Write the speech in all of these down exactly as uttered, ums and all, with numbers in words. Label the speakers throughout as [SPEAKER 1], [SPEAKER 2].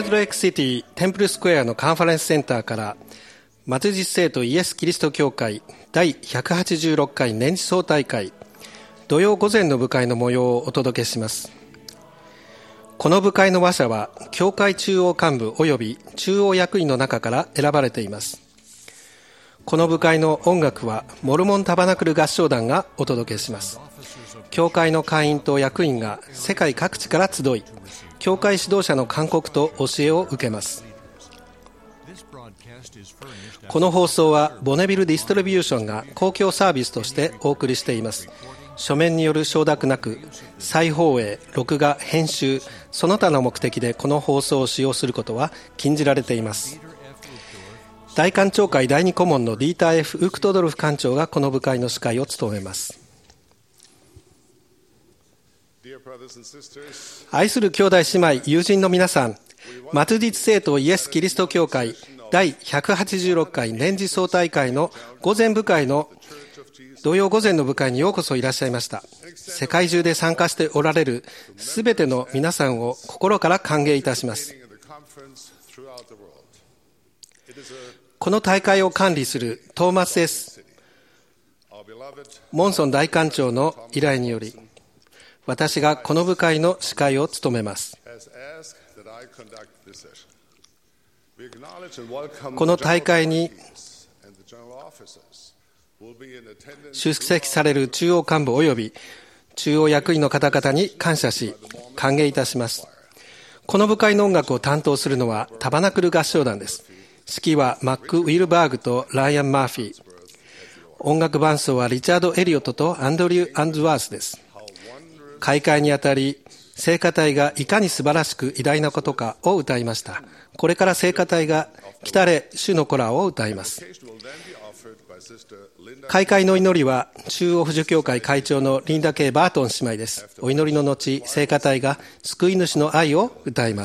[SPEAKER 1] ソルトレイクシティテンプルスクエアのカンファレンスセンターから末日聖徒イエス・キリスト教会第ひゃくはちじゅうろっかい年次総大会土曜午前の部会の模様をお届けします。この部会の話者は教会中央幹部及び中央役員の中から選ばれています。この部会の音楽はモルモンタバナクル合唱団がお届けします。教会の会員と役員が世界各地から集い、教会指導者の勧告と教えを受けます。この放送はボネビルディストリビューションが公共サービスとしてお送りしています。書面による承諾なく再放映、録画、編集その他の目的でこの放送を使用することは禁じられています。大館長会第二顧問のディーター F ウクトドルフ館長がこの部会の司会を務めます。愛する兄弟姉妹友人の皆さん、末日聖徒イエス・キリスト教会第ひゃくはちじゅうろっかい年次総大会の午前部会の土曜午前の部会にようこそいらっしゃいました。世界中で参加しておられるすべての皆さんを心から歓迎いたします。この大会を管理するトーマス S. モンソン大館長の依頼により、私がこの部会の司会を務めます。この大会に出席される中央幹部及び中央役員の方々に感謝し歓迎いたします。この部会の音楽を担当するのはタバナクル合唱団です。指揮はマック・ウィルバーグとライアン・マーフィー。音楽伴奏はリチャード・エリオットとアンドリュー・アンズワースです。開会にあたり、聖歌隊がいかに素晴らしく偉大なことかを歌いました。これから聖歌隊が来たれ主の子らを歌います。開会の祈りは中央扶助協会会長のリンダ・K. バートン姉妹です。お祈りの後、聖歌隊が救い主の愛を歌います。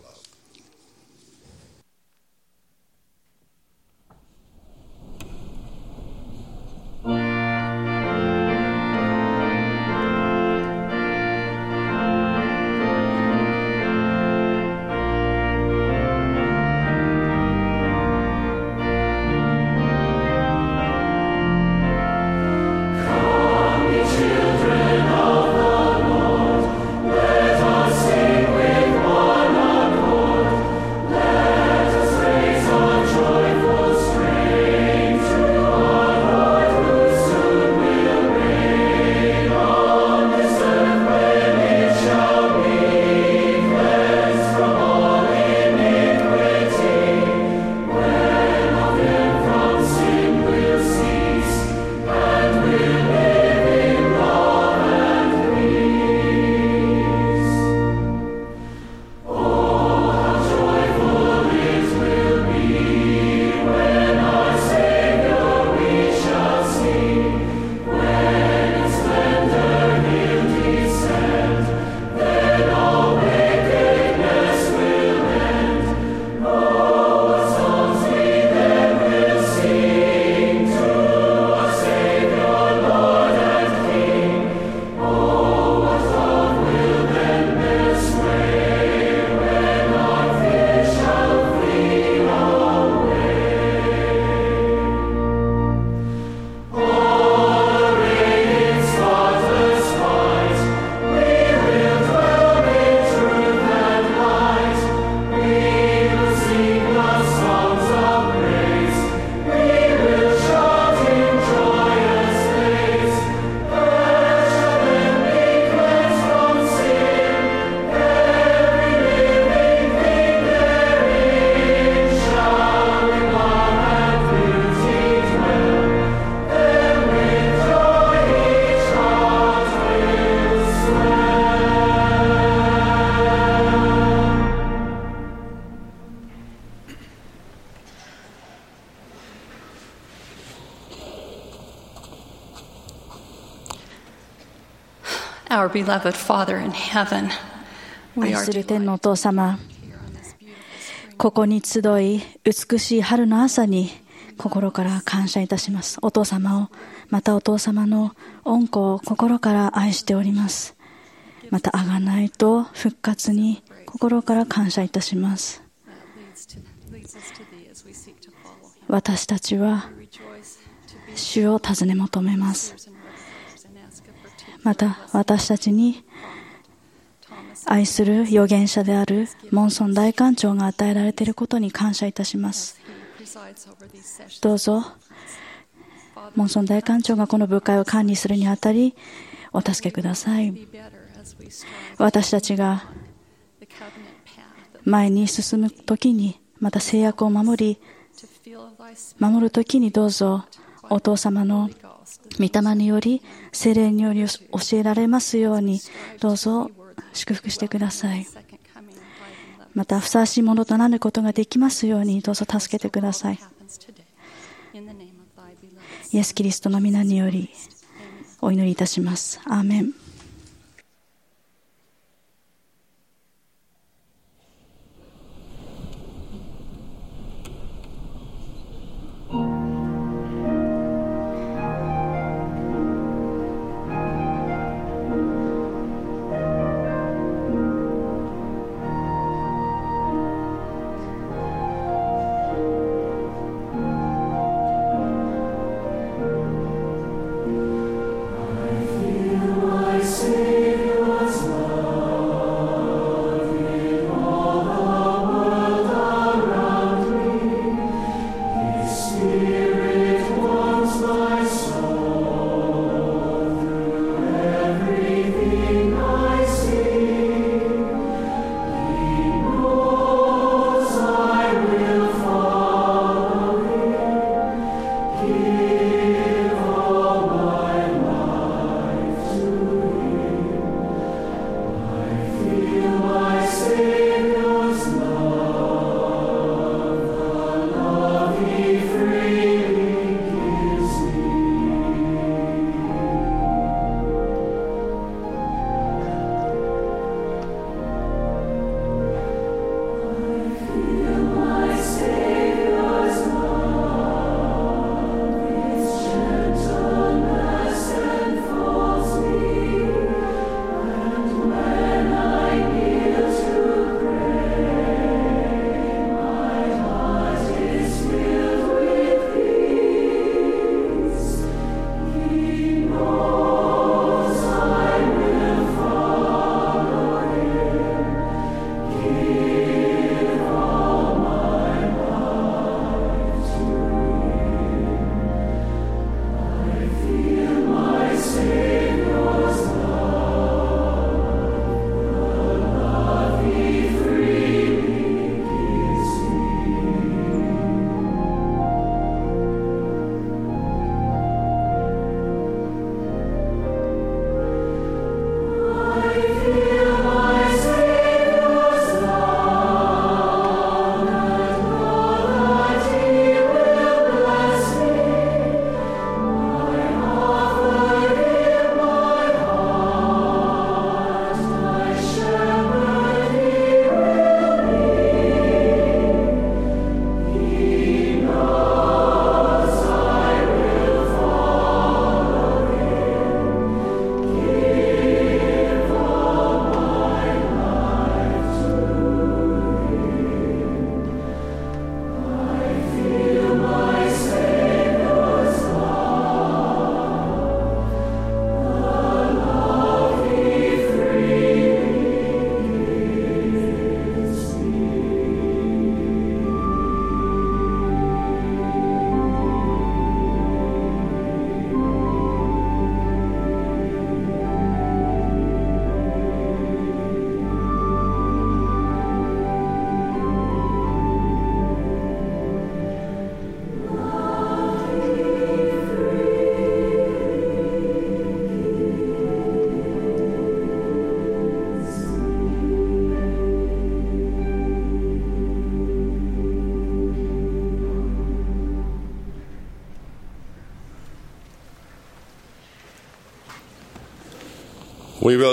[SPEAKER 2] Our beloved Father in heaven, we
[SPEAKER 3] 愛
[SPEAKER 2] are
[SPEAKER 3] する天のお父様、ここに集い美しい春の朝に心から感謝いたします。お父様を、またお父様の恩子を心から愛しております。また贖いと復活に心から感謝いたします。私たちは主を尋ね求めます。また私たちに愛する預言者であるモンソン大官長が与えられていることに感謝いたします。どうぞモンソン大官長がこの部会を管理するにあたりお助けください。私たちが前に進むときに、また制約を守り守るときに、どうぞお父様の御霊により聖霊により教えられますように、どうぞ祝福してください。またふさわしいものとなることができますように、どうぞ助けてください。イエス・キリストの皆によりお祈りいたします。アーメン。
[SPEAKER 1] これ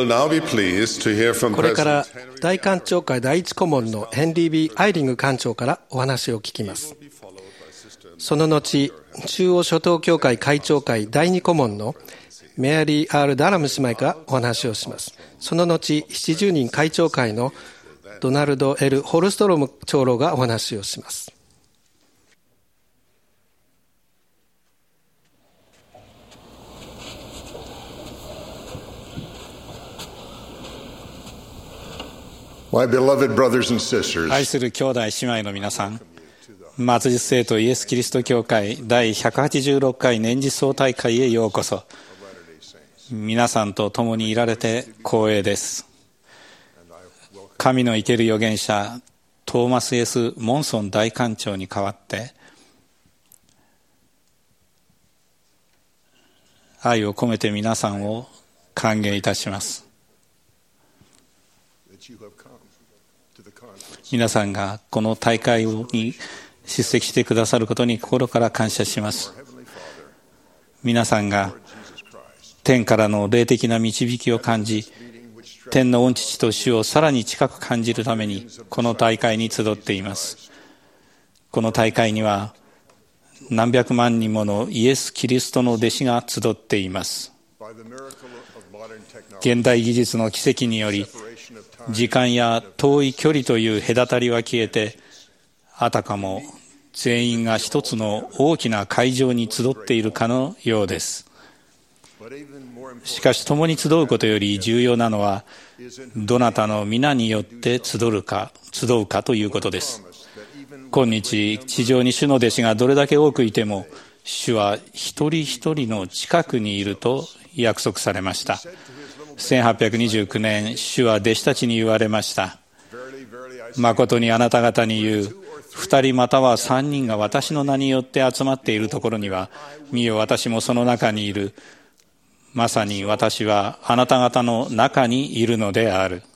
[SPEAKER 1] から大官庁会第一顧問のヘンリー・ビー・アイリング官長からお話を聞きます。その後、中央諸島協会会長会第二顧問のメアリー・アール・ダラム姉妹がお話をします。その後、ななじゅうにん会長会のドナルド・エル・ホルストロム長老がお話をします。
[SPEAKER 4] My beloved brothers and sisters,
[SPEAKER 5] 愛する兄弟姉妹の皆さん、末日聖徒イエス・キリスト教会第ひゃくはちじゅうろっかい年次総大会へようこそ。皆さんと共にいられて光栄です。神の生ける預言者トーマス・エス・モンソン大官長に代わって愛を込めて皆さんを歓迎いたします。皆さんがこの大会に出席してくださることに心から感謝します。皆さんが天からの霊的な導きを感じ、天の御父と主をさらに近く感じるためにこの大会に集っています。この大会には何百万人ものイエス・キリストの弟子が集っています。現代技術の奇跡により時間や遠い距離という隔たりは消えて、あたかも全員が一つの大きな会場に集っているかのようです。しかし共に集うことより重要なのは、どなたの皆によって集うか、集うかということです。今日地上に主の弟子がどれだけ多くいても、主は一人一人の近くにいると約束されました。せんはっぴゃくにじゅうきゅうねん、主は弟子たちに言われました。誠にあなた方に言う、二人または三人が私の名によって集まっているところには、見よ私もその中にいる。まさに私はあなた方の中にいるのである。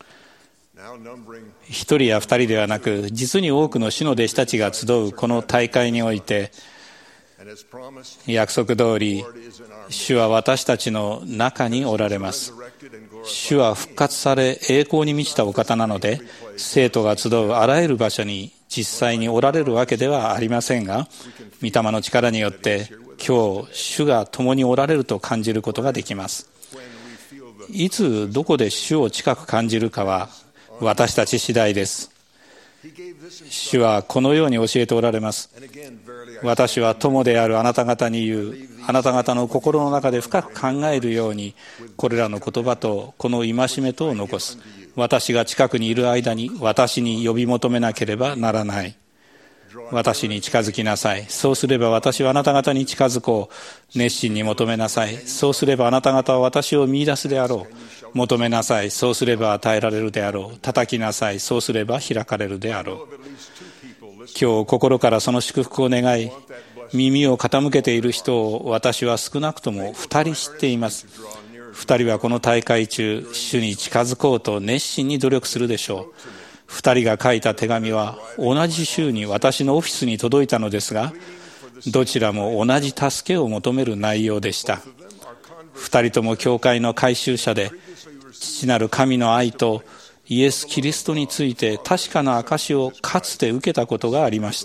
[SPEAKER 5] 一人や二人ではなく、実に多くの主の弟子たちが集うこの大会において、約束通り主は私たちの中におられます。主は復活され栄光に満ちたお方なので、生徒が集うあらゆる場所に実際におられるわけではありませんが、御霊の力によって今日主が共におられると感じることができます。いつどこで主を近く感じるかは私たち次第です。主はこのように教えておられます。私は友であるあなた方に言う。あなた方の心の中で深く考えるように、これらの言葉とこの戒めとを残す。私が近くにいる間に私に呼び求めなければならない。私に近づきなさい。そうすれば私はあなた方に近づこう。熱心に求めなさい。そうすればあなた方は私を見出すであろう。求めなさい。そうすれば与えられるであろう。叩きなさい。そうすれば開かれるであろう。今日心からその祝福を願い、耳を傾けている人を私は少なくとも二人知っています。二人はこの大会中、主に近づこうと熱心に努力するでしょう。二人が書いた手紙は同じ週に私のオフィスに届いたのですが、どちらも同じ助けを求める内容でした。二人とも教会の改宗者で、父なる神の愛とイエス・キリストについて確かな証をかつて受けたことがありました。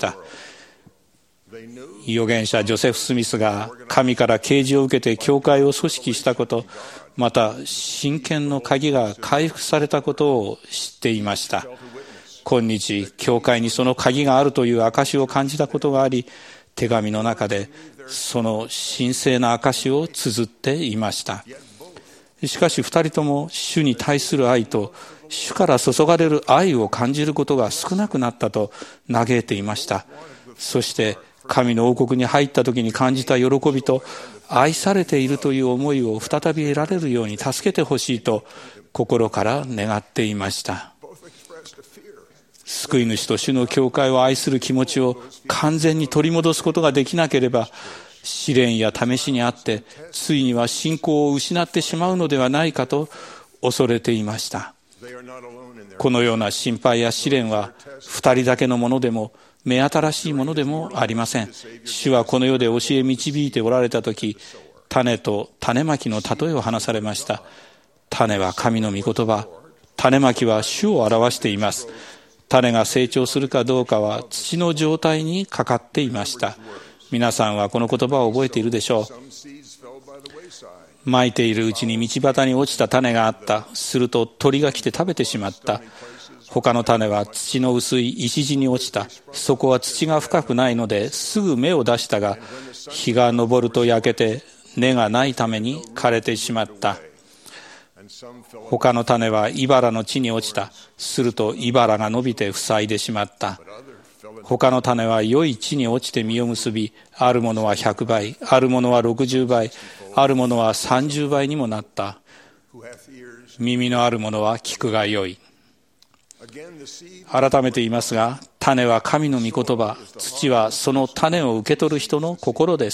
[SPEAKER 5] 預言者ジョセフ・スミスが神から啓示を受けて教会を組織したこと、また神権の鍵が回復されたことを知っていました。今日教会にその鍵があるという証を感じたことがあり、手紙の中でその神聖な証を綴っていました。しかし二人とも主に対する愛と主から注がれる愛を感じることが少なくなったと嘆いていました。そして神の王国に入った時に感じた喜びと、愛されているという思いを再び得られるように助けてほしいと心から願っていました。救い主と主の教会を愛する気持ちを完全に取り戻すことができなければ、試練や試しにあってついには信仰を失ってしまうのではないかと恐れていました。このような心配や試練は二人だけのものでも目新しいものでもありません。主はこの世で教え導いておられたとき、種と種まきの例えを話されました。種は神の御言葉、種まきは主を表しています。種が成長するかどうかは土の状態にかかっていました。皆さんはこの言葉を覚えているでしょう。まいているうちに道端に落ちた種があった。すると鳥が来て食べてしまった。 他の種は土の薄い石地に落ちた。そこは土が深くないのですぐ芽を出したが、日が昇ると焼けて根がないために枯れてしまった。他の種は茨の地に落ちた。すると茨が伸びて塞いでしまった。他の種は良い地に落ちて実を結び、あるものはひゃくばい、あるものはろくじゅうばい、あるものはさんじゅうばいにもなった。耳のあるものは聞くがよい。改めて言いますが、種は神の御言葉、土はその種を受け取る人の心です。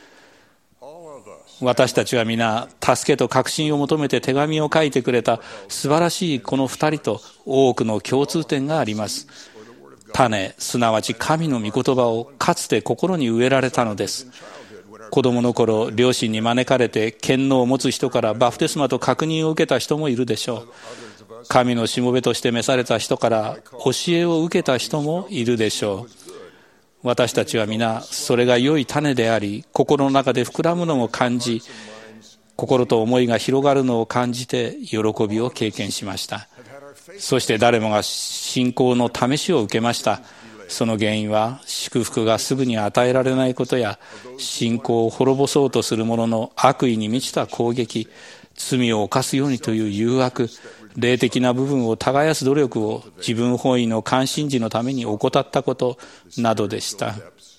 [SPEAKER 5] 私たちは皆、助けと確信を求めて手紙を書いてくれた素晴らしいこの二人と多くの共通点があります。種、すなわち神の御言葉をかつて心に植えられたのです。子供の頃、両親に招かれて権能を持つ人からバプテスマと確認を受けた人もいるでしょう。神のしもべとして召された人から教えを受けた人もいるでしょう。私たちは皆、それが良い種であり、心の中で膨らむのを感じ、心と思いが広がるのを感じて喜びを経験しました。そして誰もが信仰の試しを受けました。その原因は祝福がすぐに与えられないことや、信仰を滅ぼそうとする者の悪意に満ちた攻撃、罪を犯すようにという誘惑、霊的な部分を耕す努力を自分本位の関心事のために怠ったことなどでした。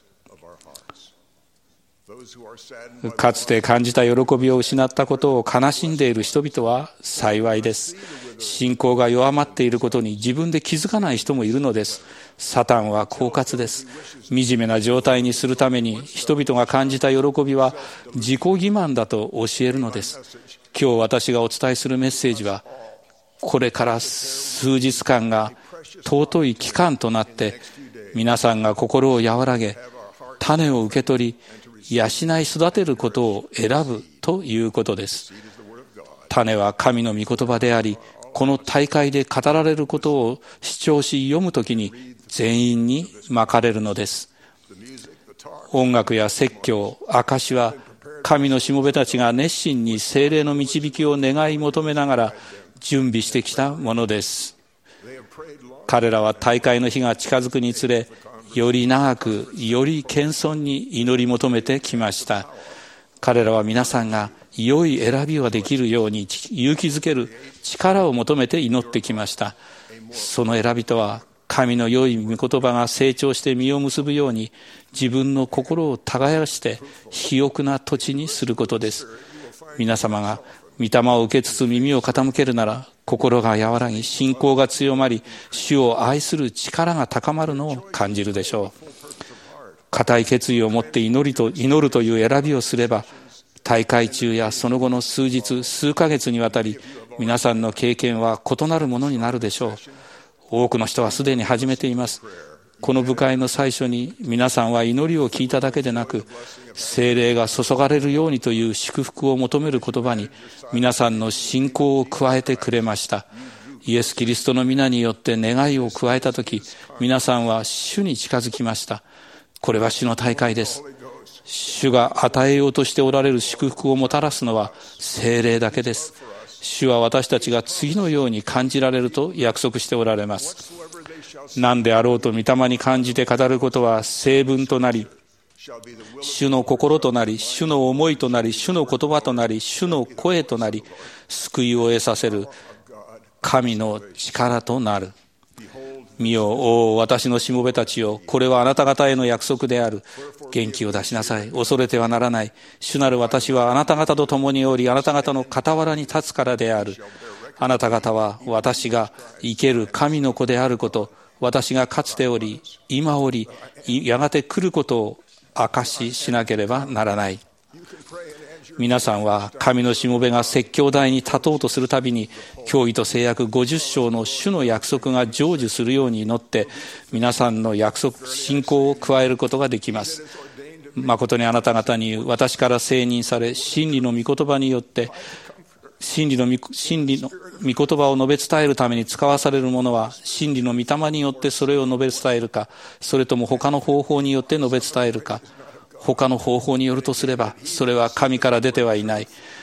[SPEAKER 5] かつて感じた喜びを失ったことを悲しんでいる人々は幸いです。信仰が弱まっていることに自分で気づかない人もいるのです。サタンは狡猾です。惨めな状態にするために人々が感じた喜びは自己欺瞞だと教えるのです。今日私がお伝えするメッセージは、これから数日間が尊い期間となって、皆さんが心を和らげ、種を受け取り、養い育てることを選ぶということです。種は神の御言葉であり、この大会で語られることを視聴し読むときに全員にまかれるのです。音楽や説教、証は神のしもべたちが熱心に聖霊の導きを願い求めながら準備してきたものです。彼らは大会の日が近づくにつれ、より長く、より謙遜に祈り求めてきました。彼らは皆さんが良い選びができるように勇気づける力を求めて祈ってきました。その選びとは、神の良い御言葉が成長して実を結ぶように、自分の心を耕して肥沃な土地にすることです。皆様が御霊を受けつつ耳を傾けるなら、心が和らぎ、信仰が強まり、主を愛する力が高まるのを感じるでしょう。固い決意を持って祈りと祈るという選びをすれば、大会中やその後の数日、数ヶ月にわたり、皆さんの経験は異なるものになるでしょう。多くの人はすでに始めています。この部会の最初に皆さんは祈りを聞いただけでなく、聖霊が注がれるようにという祝福を求める言葉に皆さんの信仰を加えてくれました。イエス・キリストの皆によって願いを加えたとき、皆さんは主に近づきました。これは主の大会です。主が与えようとしておられる祝福をもたらすのは聖霊だけです。主は私たちが次のように感じられると約束しておられます。何であろうと御霊に感じて語ることは聖文となり、主の心となり、主の思いとなり、主の言葉となり、主の声となり、救いを得させる神の力となる。見よ、お私のしもべたちよ、これはあなた方への約束である。元気を出しなさい。恐れてはならない。主なる私はあなた方と共におり、あなた方の傍らに立つからである。あなた方は私が生ける神の子であること、私がかつており、今おり、やがて来ることを証ししなければならない。皆さんは神のしもべが説教台に立とうとするたびに、教義と誓約ごじゅっ章の主の約束が成就するように祈って、皆さんの約束、信仰を加えることができます。誠にあなた方に私から承認され、真理の御言葉によって、真理の御、真理の御言葉を述べ伝えるために使わされるものは、真理の御霊によってそれを述べ伝えるか、それとも他の方法によって述べ伝えるか。他の方法によるとすれば、それは神から出てはいない。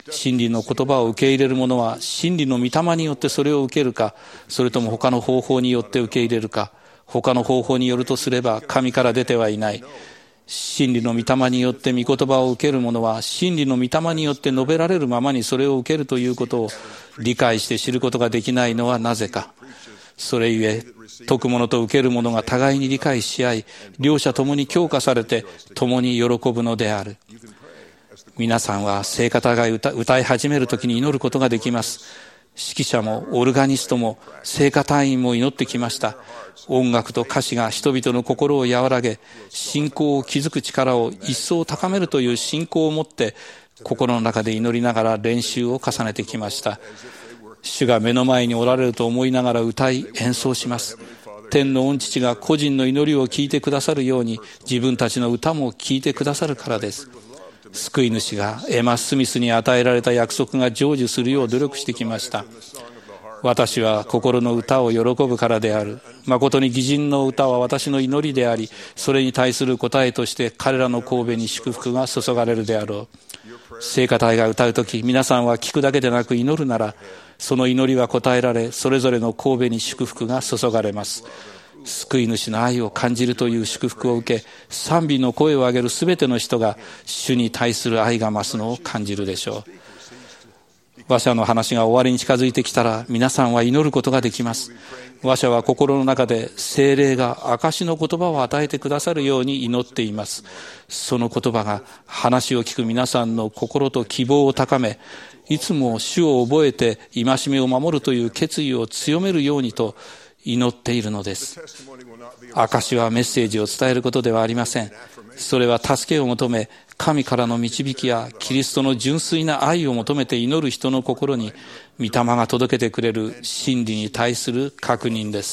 [SPEAKER 5] 真理の言葉を受け入れる者は真理の御霊によってそれを受けるか、それとも他の方法によって受け入れるか。他の方法によるとすれば神から出てはいない。真理の御霊によって御言葉を受ける者は真理の御霊によって述べられるままにそれを受けるということを理解して知ることができないのはなぜか。それゆえ説く者と受ける者が互いに理解し合い、両者ともに強化されて共に喜ぶのである。皆さんは聖歌が 歌, 歌い始めるときに祈ることができます。指揮者もオルガニストも聖歌隊員も祈ってきました。音楽と歌詞が人々の心を和らげ、信仰を築く力を一層高めるという信仰を持って心の中で祈りながら練習を重ねてきました。主が目の前におられると思いながら歌い演奏します。天の御父が個人の祈りを聞いてくださるように自分たちの歌も聞いてくださるからです。救い主がエマ・スミスに与えられた約束が成就するよう努力してきました。私は心の歌を喜ぶからである。誠に義人の歌は私の祈りであり、それに対する答えとして彼らの頭に祝福が注がれるであろう。聖歌隊が歌うとき、皆さんは聞くだけでなく祈るなら、その祈りは答えられ、それぞれの頭に祝福が注がれます。救い主の愛を感じるという祝福を受け、賛美の声を上げるすべての人が主に対する愛が増すのを感じるでしょう。話者の話が終わりに近づいてきたら、皆さんは祈ることができます。話者は心の中で聖霊が証の言葉を与えてくださるように祈っています。その言葉が話を聞く皆さんの心と希望を高め、いつも主を覚えて戒めを守るという決意を強めるようにと祈っているのです。証はメッセージを伝えることではありません。それは助けを求め、神からの導きやキリストの純粋な愛を求めて祈る人の心に御霊が届けてくれる真理に対する確認です。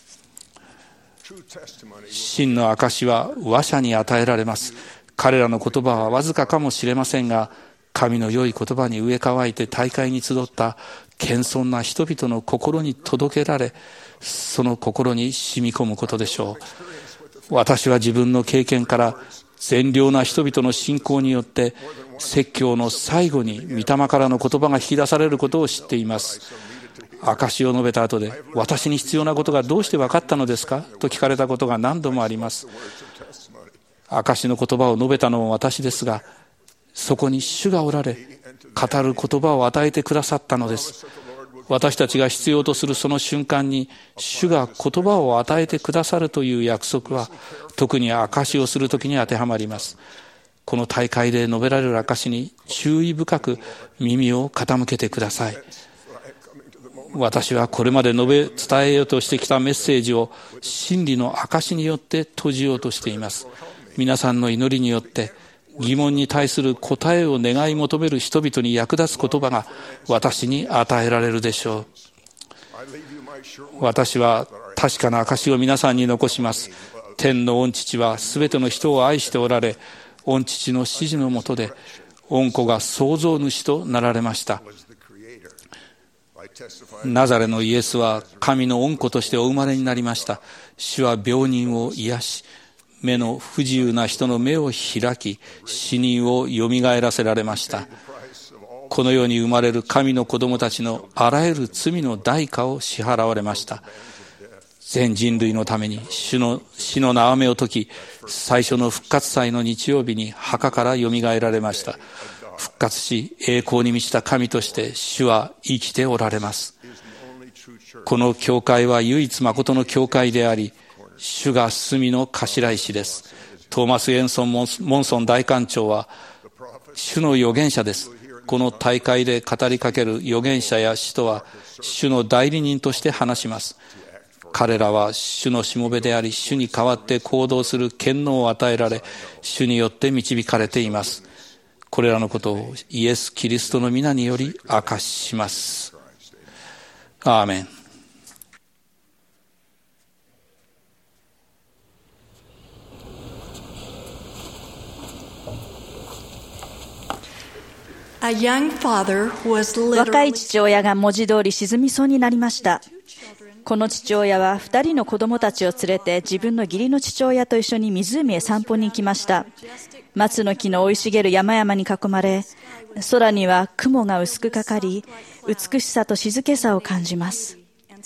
[SPEAKER 5] 真の証は話者に与えられます。彼らの言葉はわずかかもしれませんが、神の良い言葉に植え替えて大会に集った謙遜な人々の心に届けられ、その心に染み込むことでしょう。私は自分の経験から善良な人々の信仰によって説教の最後に御霊からの言葉が引き出されることを知っています。証を述べた後で、私に必要なことがどうして分かったのですかと聞かれたことが何度もあります。証の言葉を述べたのも私ですが、そこに主がおられ、語る言葉を与えてくださったのです。私たちが必要とするその瞬間に主が言葉を与えてくださるという約束は、特に証しをするときに当てはまります。この大会で述べられる証しに注意深く耳を傾けてください。私はこれまで述べ伝えようとしてきたメッセージを真理の証しによって閉じようとしています。皆さんの祈りによって疑問に対する答えを願い求める人々に役立つ言葉が私に与えられるでしょう。私は確かな証を皆さんに残します。天の御父はすべての人を愛しておられ、御父の指示のもとで御子が創造主となられました。ナザレのイエスは神の御子としてお生まれになりました。主は病人を癒し、目の不自由な人の目を開き、死人をよみがえらせられました。この世に生まれる神の子供たちのあらゆる罪の代価を支払われました。全人類のために主の死の縄目を解き、最初の復活祭の日曜日に墓からよみがえられました。復活し栄光に満ちた神として主は生きておられます。この教会は唯一誠の教会であり、主が隅の頭石です。トーマス・エンソン・モンソン大官長は主の預言者です。この大会で語りかける預言者や使徒は主の代理人として話します。彼らは主のしもべであり、主に代わって行動する権能を与えられ、主によって導かれています。これらのことをイエス・キリストの皆により明かしします。アーメン。
[SPEAKER 3] 若い父親が文字通り沈みそうになりました。この父親は二人の子供たちを連れて自分の義理の父親と一緒に湖へ散歩に行きました。 松の木の生い茂る山々に囲まれ、空には雲が薄くかかり、美しさと静けさを感じます。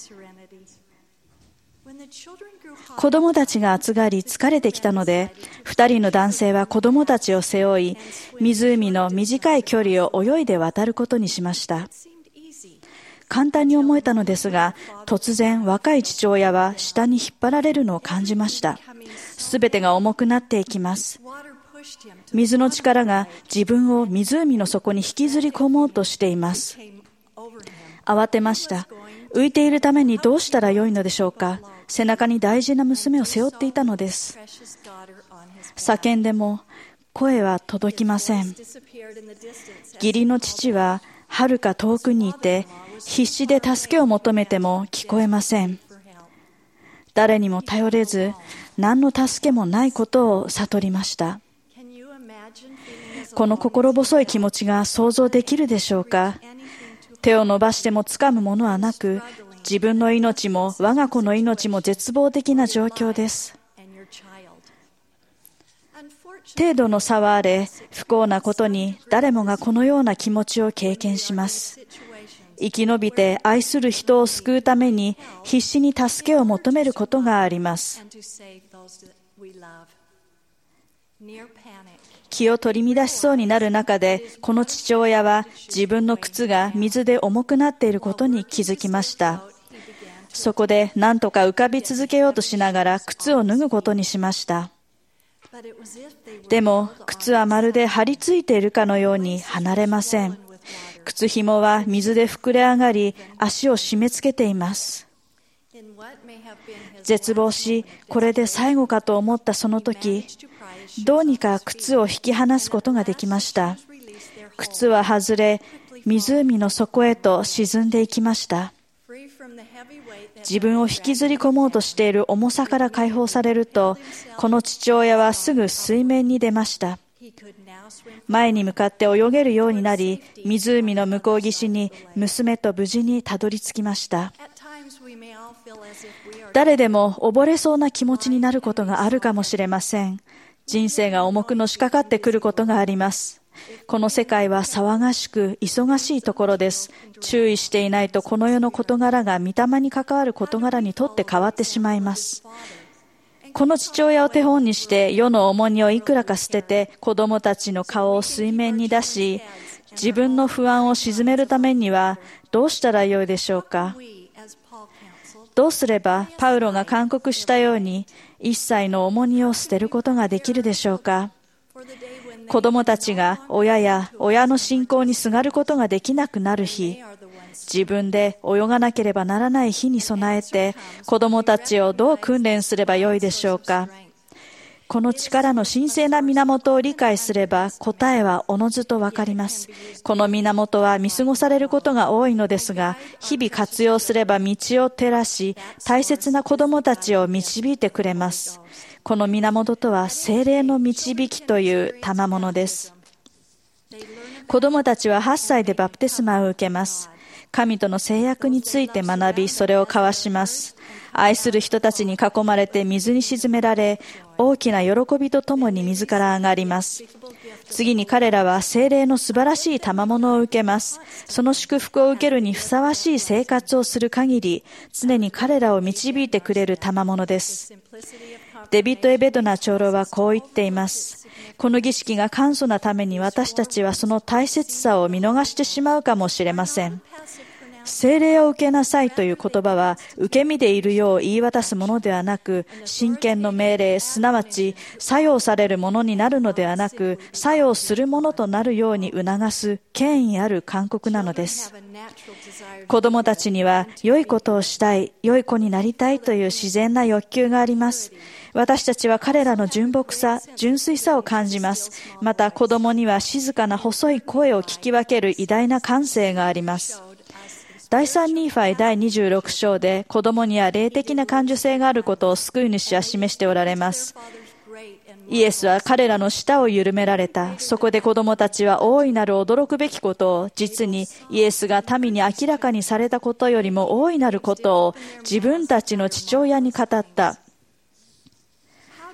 [SPEAKER 3] 子供たちが暑がり疲れてきたので、二人の男性は子供たちを背負い、湖の短い距離を泳いで渡ることにしました。簡単に思えたのですが、突然若い父親は下に引っ張られるのを感じました。すべてが重くなっていきます。水の力が自分を湖の底に引きずり込もうとしています。慌てました。浮いているためにどうしたらよいのでしょうか。背中に大事な娘を背負っていたのです。叫んでも声は届きません。義理の父は遥か遠くにいて、必死で助けを求めても聞こえません。誰にも頼れず、何の助けもないことを悟りました。この心細い気持ちが想像できるでしょうか。手を伸ばしても掴むものはなく、自分の命も我が子の命も絶望的な状況です。程度の差はあれ、不幸なことに誰もがこのような気持ちを経験します。生き延びて愛する人を救うために必死に助けを求めることがあります。気を取り乱しそうになる中で、この父親は自分の靴が水で重くなっていることに気づきました。そこで何とか浮かび続けようとしながら靴を脱ぐことにしました。でも靴はまるで張り付いているかのように離れません。靴紐は水で膨れ上がり、足を締め付けています。絶望し、これで最後かと思ったその時、どうにか靴を引き離すことができました。靴は外れ、湖の底へと沈んでいきました。自分を引きずり込もうとしている重さから解放されると、この父親はすぐ水面に出ました。前に向かって泳げるようになり、湖の向こう岸に娘と無事にたどり着きました。誰でも溺れそうな気持ちになることがあるかもしれません。人生が重くのしかかってくることがあります。この世界は騒がしく忙しいところです。注意していないとこの世の事柄が御霊に関わる事柄にとって変わってしまいます。この父親を手本にして世の重荷をいくらか捨てて子供たちの顔を水面に出し、自分の不安を鎮めるためにはどうしたらよいでしょうか。どうすればパウロが勧告したように一切の重荷を捨てることができるでしょうか。子供たちが親や親の信仰にすがることができなくなる日、自分で泳がなければならない日に備えて子供たちをどう訓練すればよいでしょうか。この力の神聖な源を理解すれば答えはおのずとわかります。この源は見過ごされることが多いのですが、日々活用すれば道を照らし、大切な子供たちを導いてくれます。この源とは聖霊の導きという賜物です。子供たちははっさいでバプテスマを受けます。神との制約について学び、それを交わします。愛する人たちに囲まれて水に沈められ、大きな喜びとともに水から上がります。次に彼らは聖霊の素晴らしい賜物を受けます。その祝福を受けるにふさわしい生活をする限り、常に彼らを導いてくれる賜物です。デビッド・エベドナ長老はこう言っています。この儀式が簡素なために私たちはその大切さを見逃してしまうかもしれません。聖霊を受けなさいという言葉は受け身でいるよう言い渡すものではなく、真剣の命令、すなわち作用されるものになるのではなく、作用するものとなるように促す権威ある勧告なのです。子供たちには良いことをしたい、良い子になりたいという自然な欲求があります。私たちは彼らの純朴さ、純粋さを感じます。また子供には静かな細い声を聞き分ける偉大な感性があります。第三ニーファイ第にじゅうろく章で子供には霊的な感受性があることを救い主は示しておられます。イエスは彼らの舌を緩められた。そこで子供たちは大いなる驚くべきことを、実にイエスが民に明らかにされたことよりも大いなることを自分たちの父親に語った。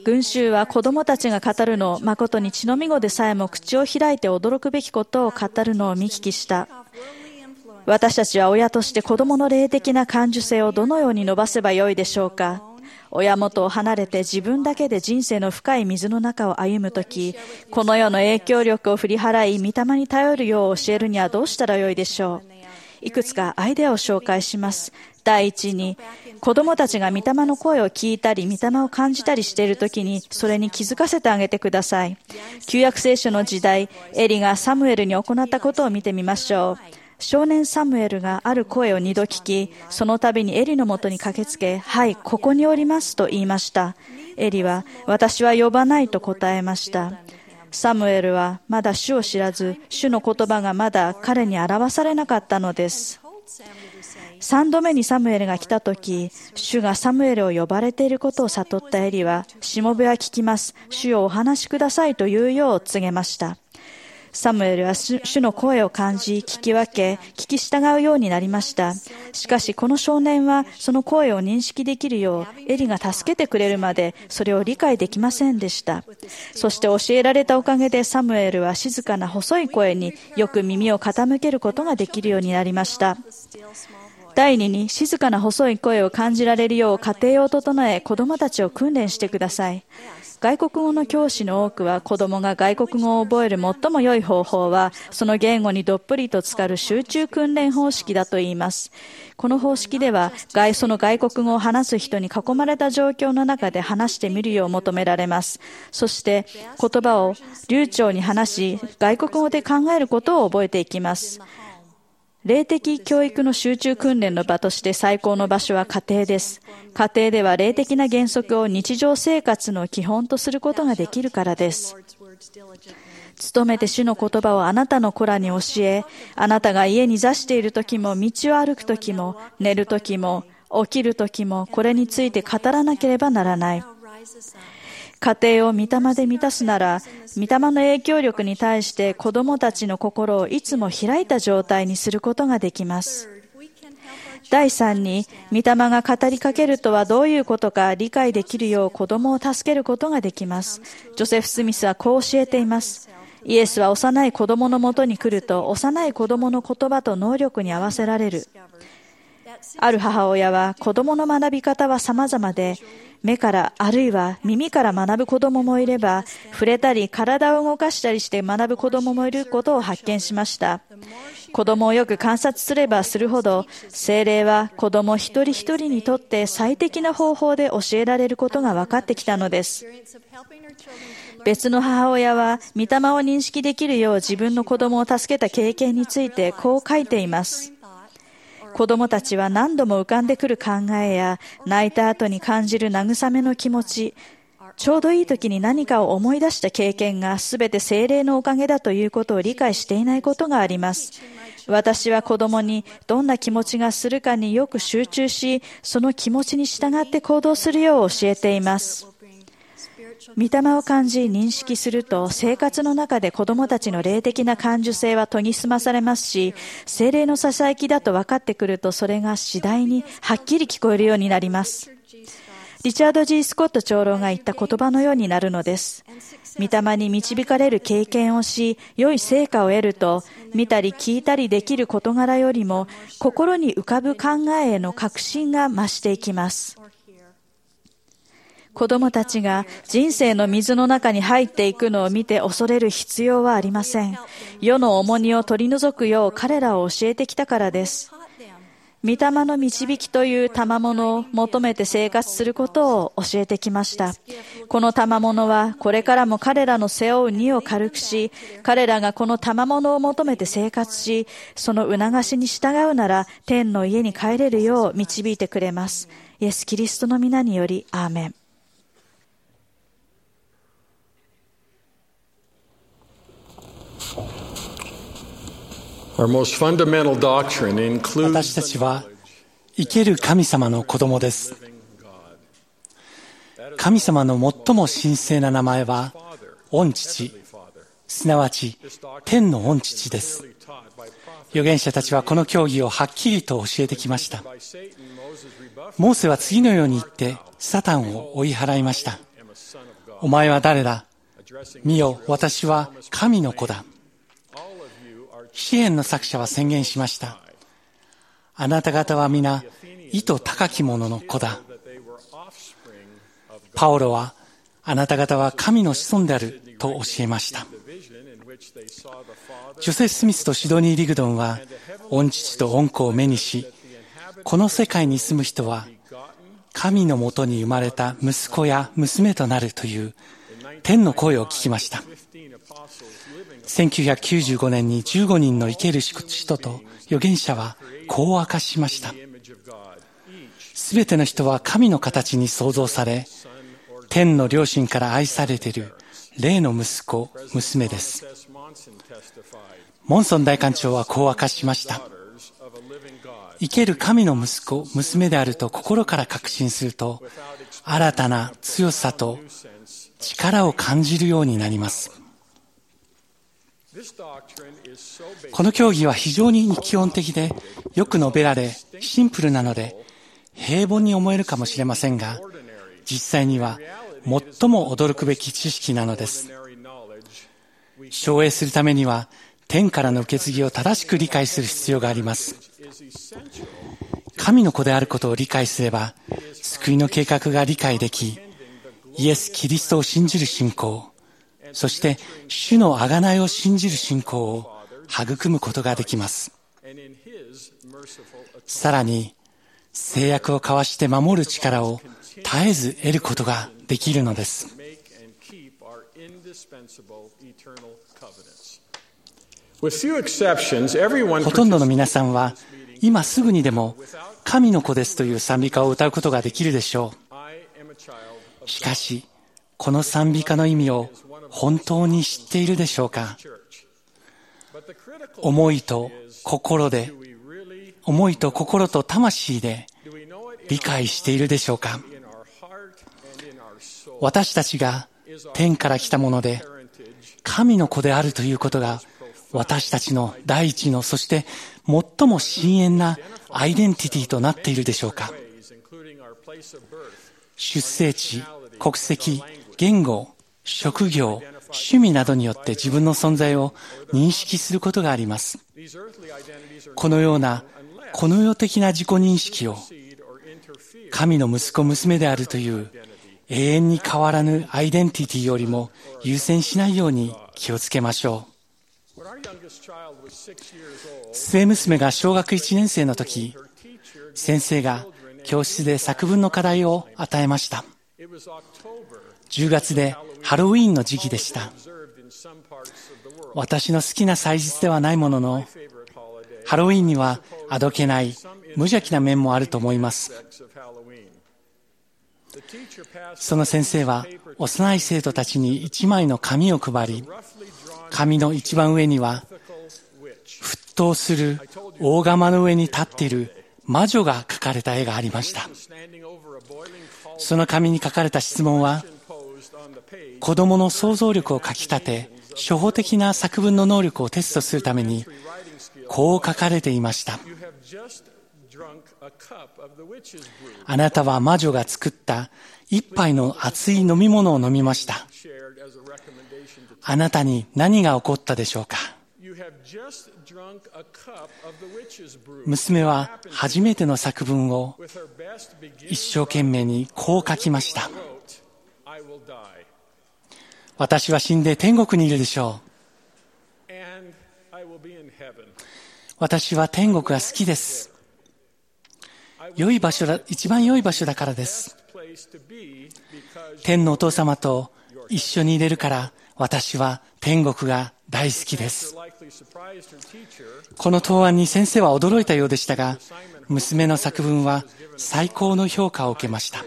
[SPEAKER 3] 群衆は子供たちが語るのを誠に血のみ子でさえも口を開いて驚くべきことを語るのを見聞きした。私たちは親として子供の霊的な感受性をどのように伸ばせばよいでしょうか。親元を離れて自分だけで人生の深い水の中を歩むとき、この世の影響力を振り払い、御霊に頼るよう教えるにはどうしたらよいでしょう。いくつかアイデアを紹介します。第一に、子供たちが御霊の声を聞いたり、御霊を感じたりしているときに、それに気づかせてあげてください。旧約聖書の時代、エリがサムエルに行ったことを見てみましょう。少年サムエルがある声を二度聞き、その度にエリのもとに駆けつけ、はい、ここにおりますと言いました。エリは、私は呼ばないと答えました。サムエルはまだ主を知らず、主の言葉がまだ彼に表されなかったのです。三度目にサムエルが来たとき、主がサムエルを呼ばれていることを悟ったエリは、しもべは聞きます。主よお話しくださいというよう告げました。サムエルは主の声を感じ、聞き分け、聞き従うようになりました。しかしこの少年はその声を認識できるよう、エリが助けてくれるまでそれを理解できませんでした。そして教えられたおかげでサムエルは静かな細い声によく耳を傾けることができるようになりました。第二に、静かな細い声を感じられるよう家庭を整え、子供たちを訓練してください。外国語の教師の多くは、子供が外国語を覚える最も良い方法は、その言語にどっぷりと浸かる集中訓練方式だと言います。この方式では、その外国語を話す人に囲まれた状況の中で話してみるよう求められます。そして、言葉を流暢に話し、外国語で考えることを覚えていきます。霊的教育の集中訓練の場として最高の場所は家庭です。家庭では霊的な原則を日常生活の基本とすることができるからです。努めて主の言葉をあなたの子らに教え、あなたが家に座している時も、道を歩く時も、寝る時も、起きる時も、これについて語らなければならない。家庭を御霊で満たすなら、御霊の影響力に対して子供たちの心をいつも開いた状態にすることができます。第三に、御霊が語りかけるとはどういうことか理解できるよう子供を助けることができます。ジョセフ・スミスはこう教えています。イエスは幼い子供のもとに来ると、幼い子供の言葉と能力に合わせられる。ある母親は、子供の学び方は様々で、目からあるいは耳から学ぶ子供もいれば、触れたり体を動かしたりして学ぶ子供もいることを発見しました。子供をよく観察すればするほど、聖霊は子供一人一人にとって最適な方法で教えられることが分かってきたのです。別の母親は、御霊を認識できるよう自分の子供を助けた経験についてこう書いています。子供たちは何度も浮かんでくる考えや、泣いた後に感じる慰めの気持ち、ちょうどいい時に何かを思い出した経験がすべて聖霊のおかげだということを理解していないことがあります。私は子供にどんな気持ちがするかによく集中し、その気持ちに従って行動するよう教えています。御霊を感じ認識すると、生活の中で子供たちの霊的な感受性は研ぎ澄まされますし、聖霊の囁きだと分かってくると、それが次第にはっきり聞こえるようになります。リチャード・ジー・スコット長老が言った言葉のようになるのです。御霊に導かれる経験をし、良い成果を得ると、見たり聞いたりできる事柄よりも、心に浮かぶ考えへの確信が増していきます。子供たちが人生の水の中に入っていくのを見て恐れる必要はありません。世の重荷を取り除くよう彼らを教えてきたからです。御霊の導きという賜物を求めて生活することを教えてきました。この賜物はこれからも彼らの背負う荷を軽くし、彼らがこの賜物を求めて生活し、その促しに従うなら天の家に帰れるよう導いてくれます。イエス・キリストの皆により、アーメン。
[SPEAKER 4] 私
[SPEAKER 5] たちは生ける神様の子供です。神様の最も神聖な名前は御父、すなわち天の御父です。預言者たちはこの教義をはっきりと教えてきました。モーセは次のように言ってサタンを追い払いました。
[SPEAKER 6] お前は誰だ？見よ、私は神の子だ。詩篇の作者は宣言しました。あなた方は皆、意図高き者の子だ。パオロは、あなた方は神の子孫であると教えました。ジョセフ・スミスとシドニー・リグドンは、御父と御子を目にし、この世界に住む人は、神のもとに生まれた息子や娘となるという天の声を聞きました。せんきゅうひゃくきゅうじゅうごねんにじゅうごにんの生ける使徒と預言者はこう明かしました。すべての人は神の形に創造され、天の両親から愛されている霊の息子、娘です。モンソン大官長はこう明かしました。生ける神の息子、娘であると心から確信すると、新たな強さと力を感じるようになります。この教義は非常に基本的で、よく述べられ、シンプルなので、平凡に思えるかもしれませんが、実際には最も驚くべき知識なのです。証明するためには、天からの受け継ぎを正しく理解する必要があります。神の子であることを理解すれば、救いの計画が理解でき、イエス・キリストを信じる信仰、そして主の贖いを信じる信仰を育むことができます。さらに、制約を交わして守る力を絶えず得ることができるのです。ほとんどの皆さんは、今すぐにでも神の子ですという賛美歌を歌うことができるでしょう。しかし、この賛美歌の意味を本当に知っているでしょうか？思いと心で、思いと心と魂で理解しているでしょうか？私たちが天から来たもので、神の子であるということが私たちの第一の、そして最も深遠なアイデンティティとなっているでしょうか？出生地、国籍、言語、職業、趣味などによって自分の存在を認識することがあります。このような、この世的な自己認識を、神の息子娘であるという永遠に変わらぬアイデンティティよりも優先しないように気をつけましょう。末娘が小学いちねん生の時、先生が教室で作文の課題を与えました。じゅうがつでハロウィーンの時期でした。私の好きな祭日ではないものの、ハロウィーンにはあどけない、無邪気な面もあると思います。その先生は幼い生徒たちに一枚の紙を配り、紙の一番上には沸騰する大釜の上に立っている魔女が描かれた絵がありました。その紙に書かれた質問は、子供の想像力をかきたて、初歩的な作文の能力をテストするために、こう書かれていました。あなたは魔女が作った一杯の熱い飲み物を飲みました。あなたに何が起こったでしょうか？娘は初めての作文を一生懸命にこう書きました。私は死んで天国にいるでしょう。私は天国が好きです。良い場所だ、一番良い場所だからです。天のお父様と一緒にいれるから私は天国が大好きです。この答案に先生は驚いたようでしたが、娘の作文は最高の評価を受けました。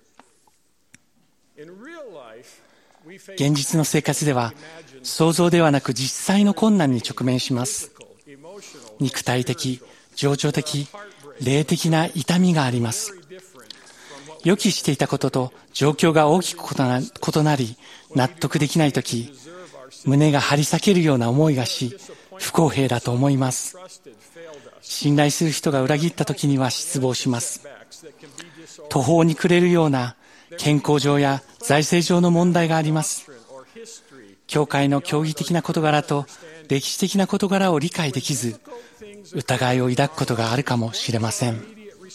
[SPEAKER 6] 現実の生活では想像ではなく実際の困難に直面します。肉体的、情緒的、霊的な痛みがあります。予期していたことと状況が大きく異なり、納得できないとき、胸が張り裂けるような思いがし、不公平だと思います。信頼する人が裏切ったときには失望します。途方に暮れるような健康上や財政上の問題があります。教会の教義的な事柄と歴史的な事柄を理解できず、疑いを抱くことがあるかもしれません。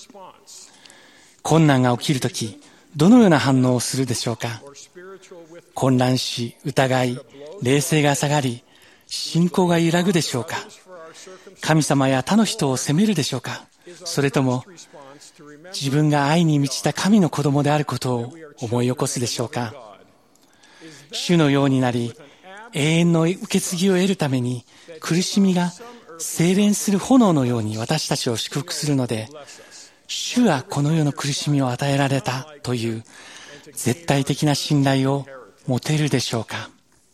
[SPEAKER 6] 困難が起きるとき、どのような反応をするでしょうか。混乱し、疑い、冷静が下がり、信仰が揺らぐでしょうか。神様や他の人を責めるでしょうか。それとも自分が愛に満ちた神の子供であることを思い起こすでしょうか。主のようになり、永遠の受け継ぎを得るために、苦しみが精錬する炎のように私たちを祝福するので、主はこの世の苦しみを与えられたという絶対的な信頼を持てるでしょうか。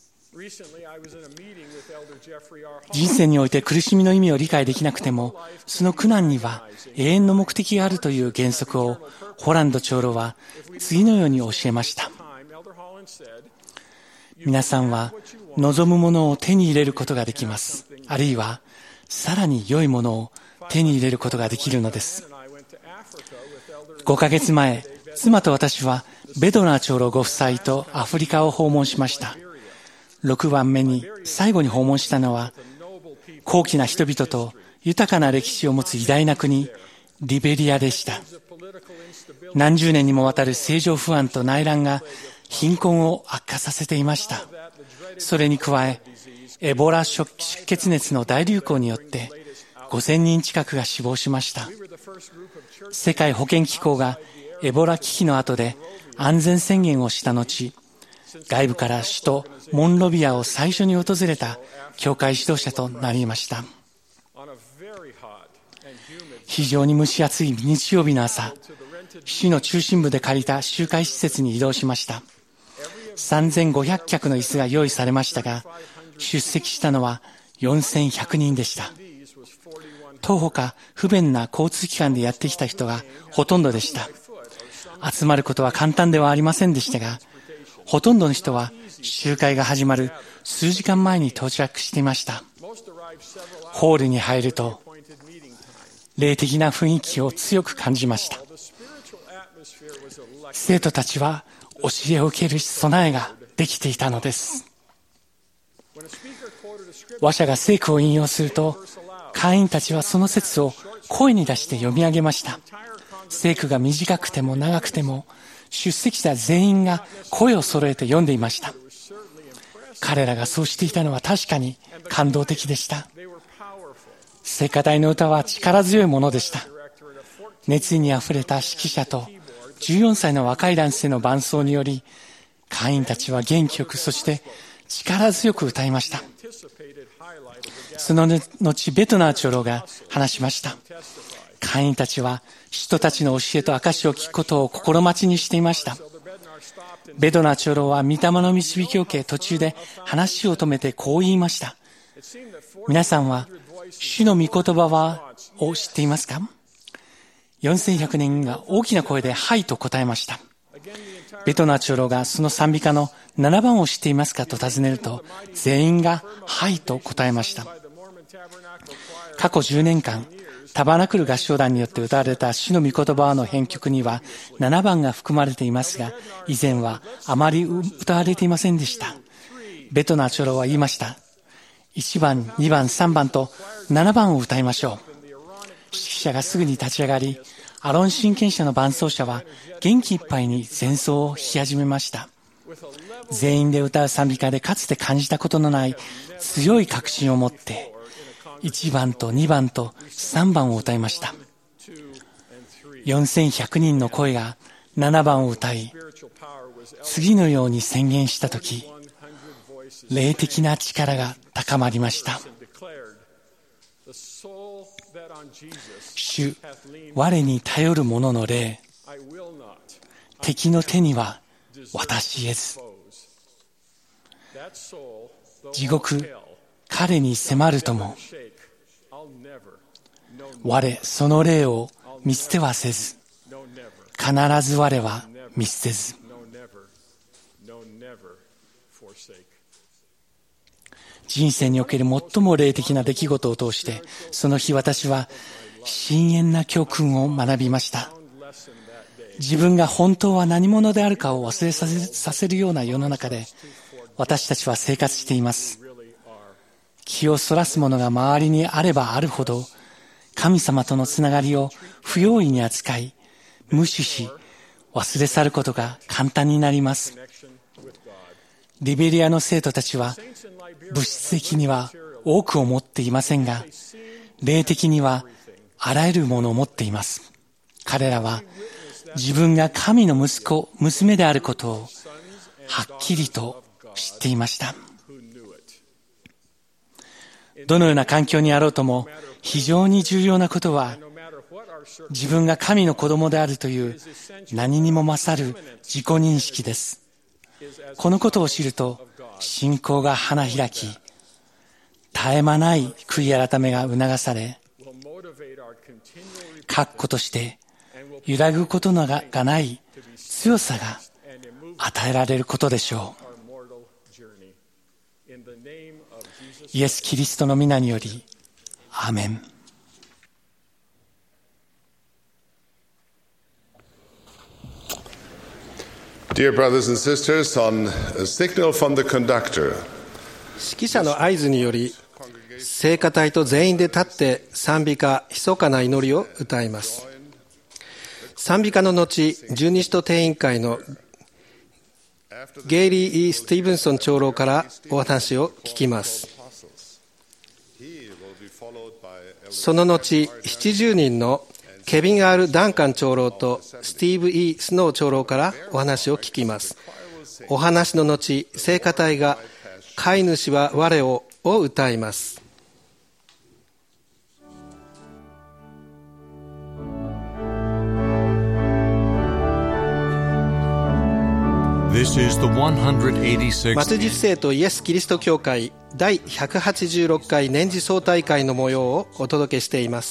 [SPEAKER 6] 人生において苦しみの意味を理解できなくても、その苦難には永遠の目的があるという原則をホランド長老は次のように教えました。皆さんは望むものを手に入れることができます。あるいはさらに良いものを手に入れることができるのです。ごかげつまえ、妻と私はベドナー長老ご夫妻とアフリカを訪問しました。ろくばんめに最後に訪問したのは、高貴な人々と豊かな歴史を持つ偉大な国、リベリアでした。何十年にもわたる政情不安と内乱が貧困を悪化させていました。それに加え、エボラ出血熱の大流行によってごせんにん近くが死亡しました。世界保健機構がエボラ危機の後で安全宣言をした後、外部から首都モンロビアを最初に訪れた教会指導者となりました。非常に蒸し暑い日曜日の朝、市の中心部で借りた集会施設に移動しました。さんぜんごひゃくきゃくの椅子が用意されましたが、出席したのはよんせんひゃくにんでした。当他不便な交通機関でやってきた人がほとんどでした。集まることは簡単ではありませんでしたが、ほとんどの人は集会が始まる数時間前に到着していました。ホールに入ると、霊的な雰囲気を強く感じました。生徒たちは教えを受ける備えができていたのです。話者が聖句を引用すると、会員たちはその説を声に出して読み上げました。聖句が短くても長くても、出席者全員が声を揃えて読んでいました。彼らがそうしていたのは確かに感動的でした。聖歌隊の歌は力強いものでした。熱意にあふれた指揮者とじゅうよんさいの若い男性の伴奏により、会員たちは元気よく、そして力強く歌いました。その後、ベトナー長老が話しました。会員たちは人たちの教えと証を聞くことを心待ちにしていました。ベドナー長老は御霊の導きを受け、途中で話を止めてこう言いました。皆さんは主の御言葉はを知っていますか？よんせんひゃくにんが大きな声ではいと答えました。ベトナー長老がその賛美歌のななばんを知っていますかと尋ねると、全員がはいと答えました。過去じゅうねんかん、タバナクル合唱団によって歌われた主の御言葉の編曲にはななばんが含まれていますが、以前はあまり歌われていませんでした。ベトナー長老は言いました。いちばん、にばん、さんばんとななばんを歌いましょう。指揮者がすぐに立ち上がり、アロン神権者の伴奏者は元気いっぱいに前奏を弾き始めました。全員で歌う賛美歌でかつて感じたことのない強い確信を持って、いちばんとにばんとさんばんを歌いました。よんせんひゃくにんの声がななばんを歌い、次のように宣言したとき、霊的な力が高まりました。主、我に頼る者の霊、敵の手には渡し得ず。地獄、彼に迫るとも、我、その霊を見捨てはせず、必ず我は見捨てず。人生における最も霊的な出来事を通して、その日私は深遠な教訓を学びました。 自分が本当は何者であるかを忘れさせ、させるような世の中で私たちは生活しています。気をそらすものが周りにあればあるほど、神様とのつながりを不用意に扱い、無視し、忘れ去ることが簡単になります。リベリアの生徒たちは、物質的には多くを持っていませんが、霊的にはあらゆるものを持っています。彼らは自分が神の息子、娘であることをはっきりと知っていました。どのような環境にあろうとも非常に重要なことは、自分が神の子供であるという何にも勝る自己認識です。このことを知ると信仰が花開き、絶え間ない悔い改めが促され、確固として揺らぐことがない強さが与えられることでしょう。イエス・キリストの皆により、アーメン。
[SPEAKER 4] Dear brothers and sisters, on a signal from the conductor,
[SPEAKER 1] 指揮者の合図により、聖歌隊と全員で立って賛美歌、密かな祈りを歌います。賛美歌の後、十二使徒定員会のゲイリー・E・スティーブンソン長老からお話を聞きます。その後、ななじゅうにんのケビン・アール・ダンカン長老とスティーブ・E・スノー長老からお話を聞きます。お話の後、聖歌隊が飼い主は我をを歌います。松実聖とイエス・キリスト教会第ひゃくはちじゅうろっかい年次総大会の模様をお届けしています。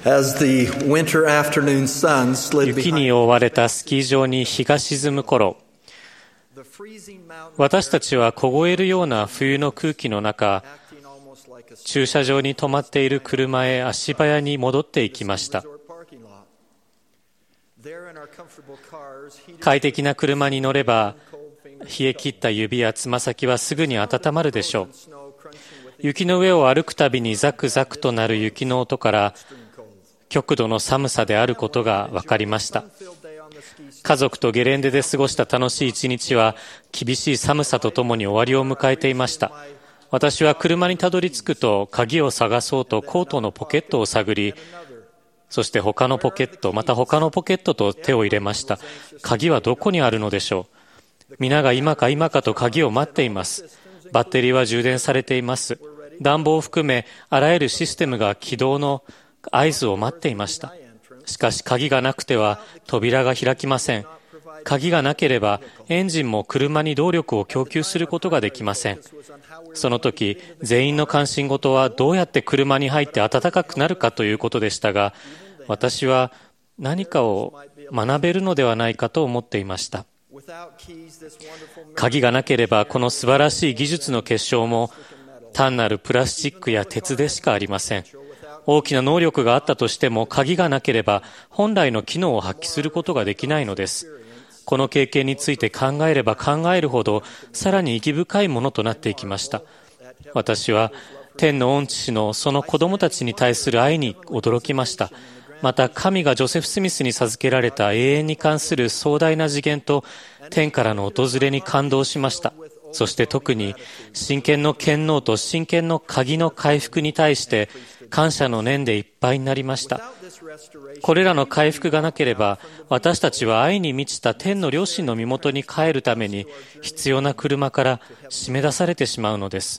[SPEAKER 5] 雪に覆われたスキー場に日が沈む頃、私たちは凍えるような冬の空気の中、駐車場に止まっている車へ足早に戻っていきました。快適な車に乗れば、冷え切った指やつま先はすぐに温まるでしょう。雪の上を歩くたびにザクザクとなる雪の音から、極度の寒さであることが分かりました。家族とゲレンデで過ごした楽しい一日は、厳しい寒さとともに終わりを迎えていました。私は車にたどり着くと、鍵を探そうとコートのポケットを探り、そして他のポケット、また他のポケットと手を入れました。鍵はどこにあるのでしょう。皆が今か今かと鍵を待っています。バッテリーは充電されています。暖房を含め、あらゆるシステムが起動の合図を待っていました。しかし鍵がなくては扉が開きません。鍵がなければエンジンも車に動力を供給することができません。その時、全員の関心事はどうやって車に入って暖かくなるかということでしたが、私は何かを学べるのではないかと思っていました。鍵がなければこの素晴らしい技術の結晶も単なるプラスチックや鉄でしかありません。大きな能力があったとしても鍵がなければ本来の機能を発揮することができないのです。この経験について考えれば考えるほどさらに意義深いものとなっていきました。私は天の御父のその子供たちに対する愛に驚きました。また神がジョセフ・スミスに授けられた永遠に関する壮大な次元と天からの訪れに感動しました。そして特に真剣の権能と真剣の鍵の回復に対して感謝の念でいっぱいになりました。これらの回復がなければ私たちは愛に満ちた天の良心の身元に帰るために必要な車から締め出されてしまうのです。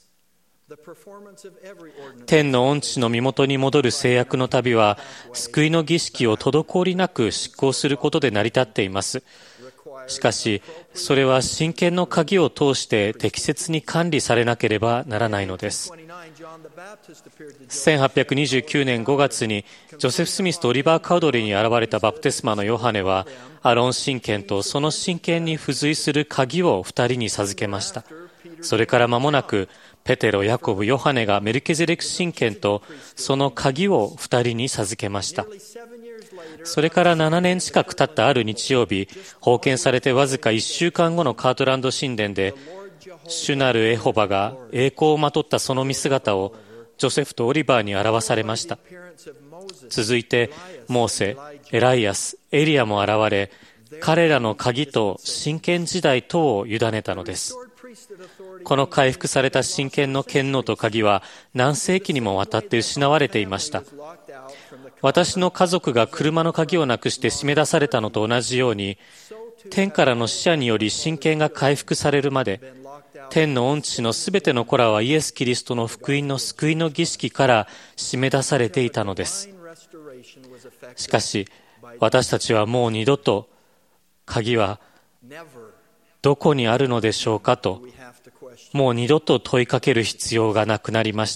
[SPEAKER 5] 天の御父の身元に戻る制約の旅は救いの儀式を滞りなく執行することで成り立っています。しかしそれは真剣の鍵を通して適切に管理されなければならないのです。せんはっぴゃくにじゅうきゅうねんごがつにジョセフ・スミスとオリバー・カウドリーに現れたバプテスマのヨハネはアロン神権とその神権に付随する鍵を二人に授けました。それから間もなくペテロ、ヤコブ、ヨハネがメルケゼレク神権とその鍵を二人に授けました。それからななねん近く経ったある日曜日、封建されてわずかいっしゅうかんごのカートランド神殿で主なるエホバが栄光をまとったその見姿をジョセフとオリバーに表されました。続いてモーセ、エライアス、エリアも現れ、彼らの鍵と神権時代とを委ねたのです。この回復された神権の権能と鍵は何世紀にもわたって失われていました。私の家族が車の鍵をなくして締め出されたのと同じように、天からの使者により神権が回復されるまで、天の御父のすべての子らはイエス・キリストの福音の救いの儀式から締め出されていたのです。しかし、私たちはもう二度と鍵はどこにあるのでしょうかと、もう二度と問いかける必要がなくなりました。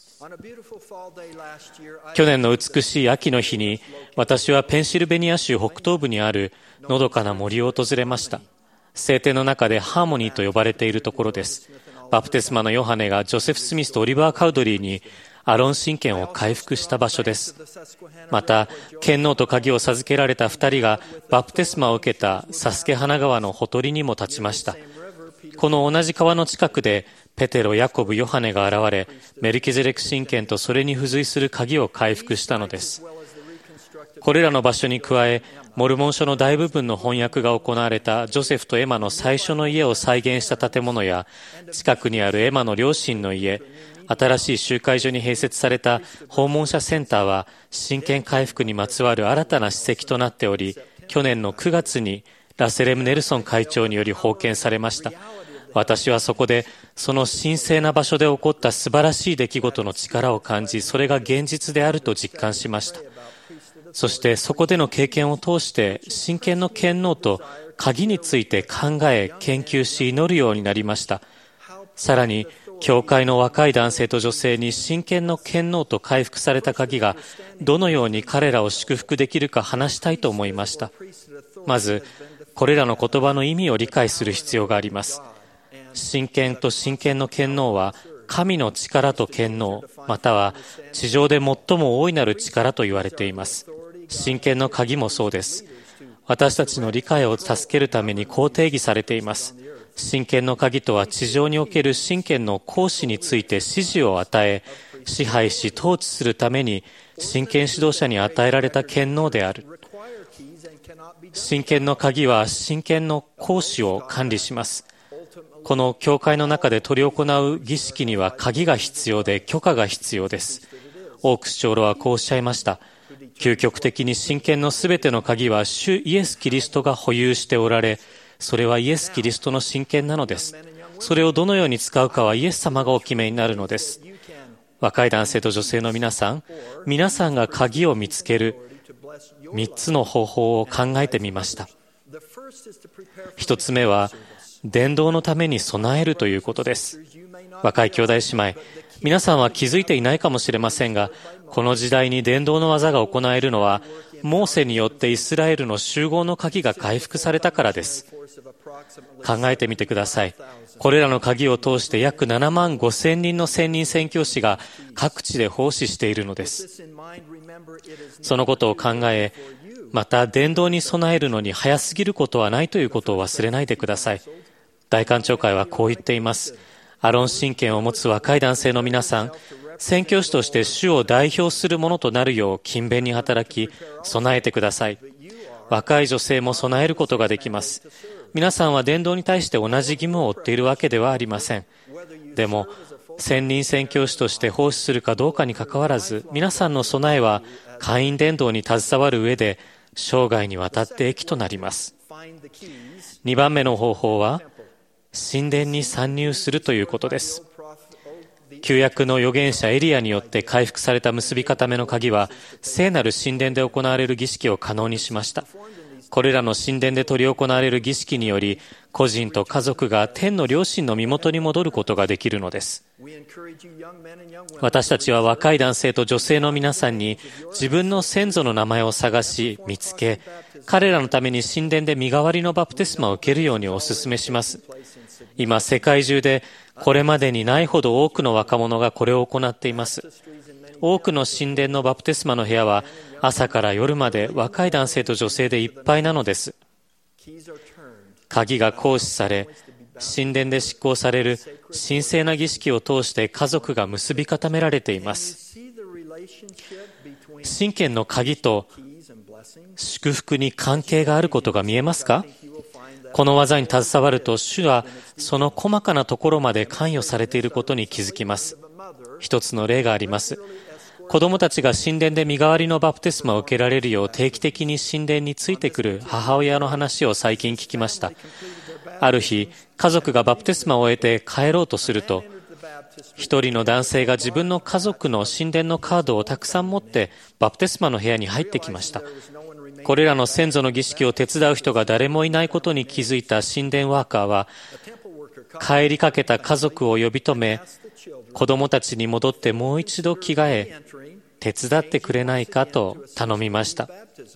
[SPEAKER 5] 去年の美しい秋の日に、私はペンシルベニア州北東部にあるのどかな森を訪れました。聖典の中でハーモニーと呼ばれているところです。バプテスマのヨハネがジョセフ・スミスとオリバー・カウドリーにアロン神権を回復した場所です。また、権能と鍵を授けられた二人がバプテスマを受けたサスケハナ川のほとりにも立ちました。この同じ川の近くでペテロ、ヤコブ、ヨハネが現れ、メルキゼレク神権とそれに付随する鍵を回復したのです。これらの場所に加え、モルモン書の大部分の翻訳が行われたジョセフとエマの最初の家を再現した建物や、近くにあるエマの両親の家、新しい集会所に併設された訪問者センターは、神権回復にまつわる新たな史跡となっており、去年のくがつにラセレム・ネルソン会長により封建されました。私はそこでその神聖な場所で起こった素晴らしい出来事の力を感じ、それが現実であると実感しました。そしてそこでの経験を通して神権の権能と鍵について考え研究し祈るようになりました。さらに
[SPEAKER 7] 教会の若い男性と女性に真剣の権能と回復された鍵がどのように彼らを祝福できるか話したいと思いました。まず、これらの言葉の意味を理解する必要があります。真剣と真剣の権能は神の力と権能、または地上で最も大いなる力と言われています。真剣の鍵もそうです。私たちの理解を助けるためにこう定義されています。真剣の鍵とは地上における真剣の行使について指示を与え、支配し統治するために真剣指導者に与えられた権能である。真剣の鍵は真剣の行使を管理します。この教会の中で執り行う儀式には鍵が必要で許可が必要です。オークス長老はこうおっしゃいました。究極的に真剣のすべての鍵は主イエス・キリストが保有しておられ、それはイエス・キリストの真剣なのです。それをどのように使うかはイエス様がお決めになるのです。若い男性と女性の皆さん、皆さんが鍵を見つけるみっつの方法を考えてみました。一つ目は、伝道のために備えるということです。若い兄弟姉妹、皆さんは気づいていないかもしれませんが、この時代に伝道の技が行えるのは、モーセによってイスラエルの集合の鍵が回復されたからです。考えてみてください。これらの鍵を通して約ななまんごせんにんの専任宣教師が各地で奉仕しているのです。そのことを考え、また伝道に備えるのに早すぎることはないということを忘れないでください。大官庁会はこう言っています。アロン神権を持つ若い男性の皆さん、宣教師として主を代表するものとなるよう勤勉に働き、備えてください。若い女性も備えることができます。皆さんは伝道に対して同じ義務を負っているわけではありません。でも、専任宣教師として奉仕するかどうかにかかわらず、皆さんの備えは会員伝道に携わる上で生涯にわたって益となります。にばんめの方法は、神殿に参入するということです。旧約の預言者エリアによって回復された結び固めの鍵は、聖なる神殿で行われる儀式を可能にしました。これらの神殿で執り行われる儀式により、個人と家族が天の良心の身元に戻ることができるのです。私たちは若い男性と女性の皆さんに、自分の先祖の名前を探し、見つけ、彼らのために神殿で身代わりのバプテスマを受けるようにお勧めします。今、世界中でこれまでにないほど多くの若者がこれを行っています。多くの神殿のバプテスマの部屋は、朝から夜まで若い男性と女性でいっぱいなのです。鍵が行使され、神殿で執行される神聖な儀式を通して家族が結び固められています。神権の鍵と祝福に関係があることが見えますか？この技に携わると、主はその細かなところまで関与されていることに気づきます。一つの例があります。子供たちが神殿で身代わりのバプテスマを受けられるよう定期的に神殿についてくる母親の話を最近聞きました。ある日、家族がバプテスマを終えて帰ろうとすると、一人の男性が自分の家族の神殿のカードをたくさん持ってバプテスマの部屋に入ってきました。これらの先祖の儀式を手伝う人が誰もいないことに気づいた神殿ワーカーは、帰りかけた家族を呼び止め、子供たちに戻ってもう一度着替え、手伝ってくれないかと頼みました。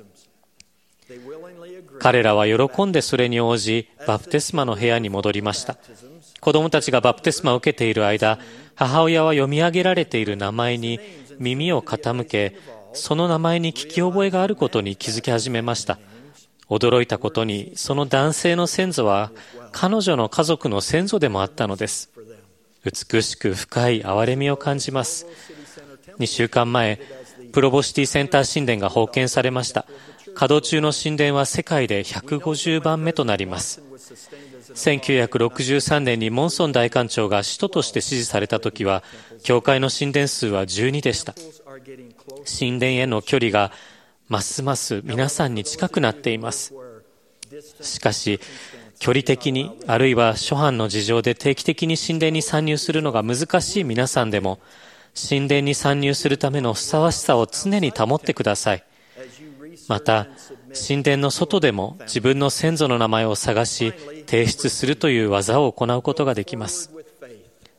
[SPEAKER 7] 彼らは喜んでそれに応じ、バプテスマの部屋に戻りました。子供たちがバプテスマを受けている間、母親は読み上げられている名前に耳を傾け、その名前に聞き覚えがあることに気づき始めました。驚いたことに、その男性の先祖は彼女の家族の先祖でもあったのです。美しく深い憐れみを感じます。にしゅうかんまえ、プロボシティセンター神殿が奉献されました。稼働中の神殿は世界でひゃくごじゅうばんめとなります。せんきゅうひゃくろくじゅうさんねんにモンソン大官長が使徒として支持されたときは、教会の神殿数はじゅうにでした。神殿への距離がますます皆さんに近くなっています。しかし、距離的に、あるいは諸般の事情で定期的に神殿に参入するのが難しい皆さんでも、神殿に参入するためのふさわしさを常に保ってください。また、神殿の外でも自分の先祖の名前を探し、提出するという技を行うことができます。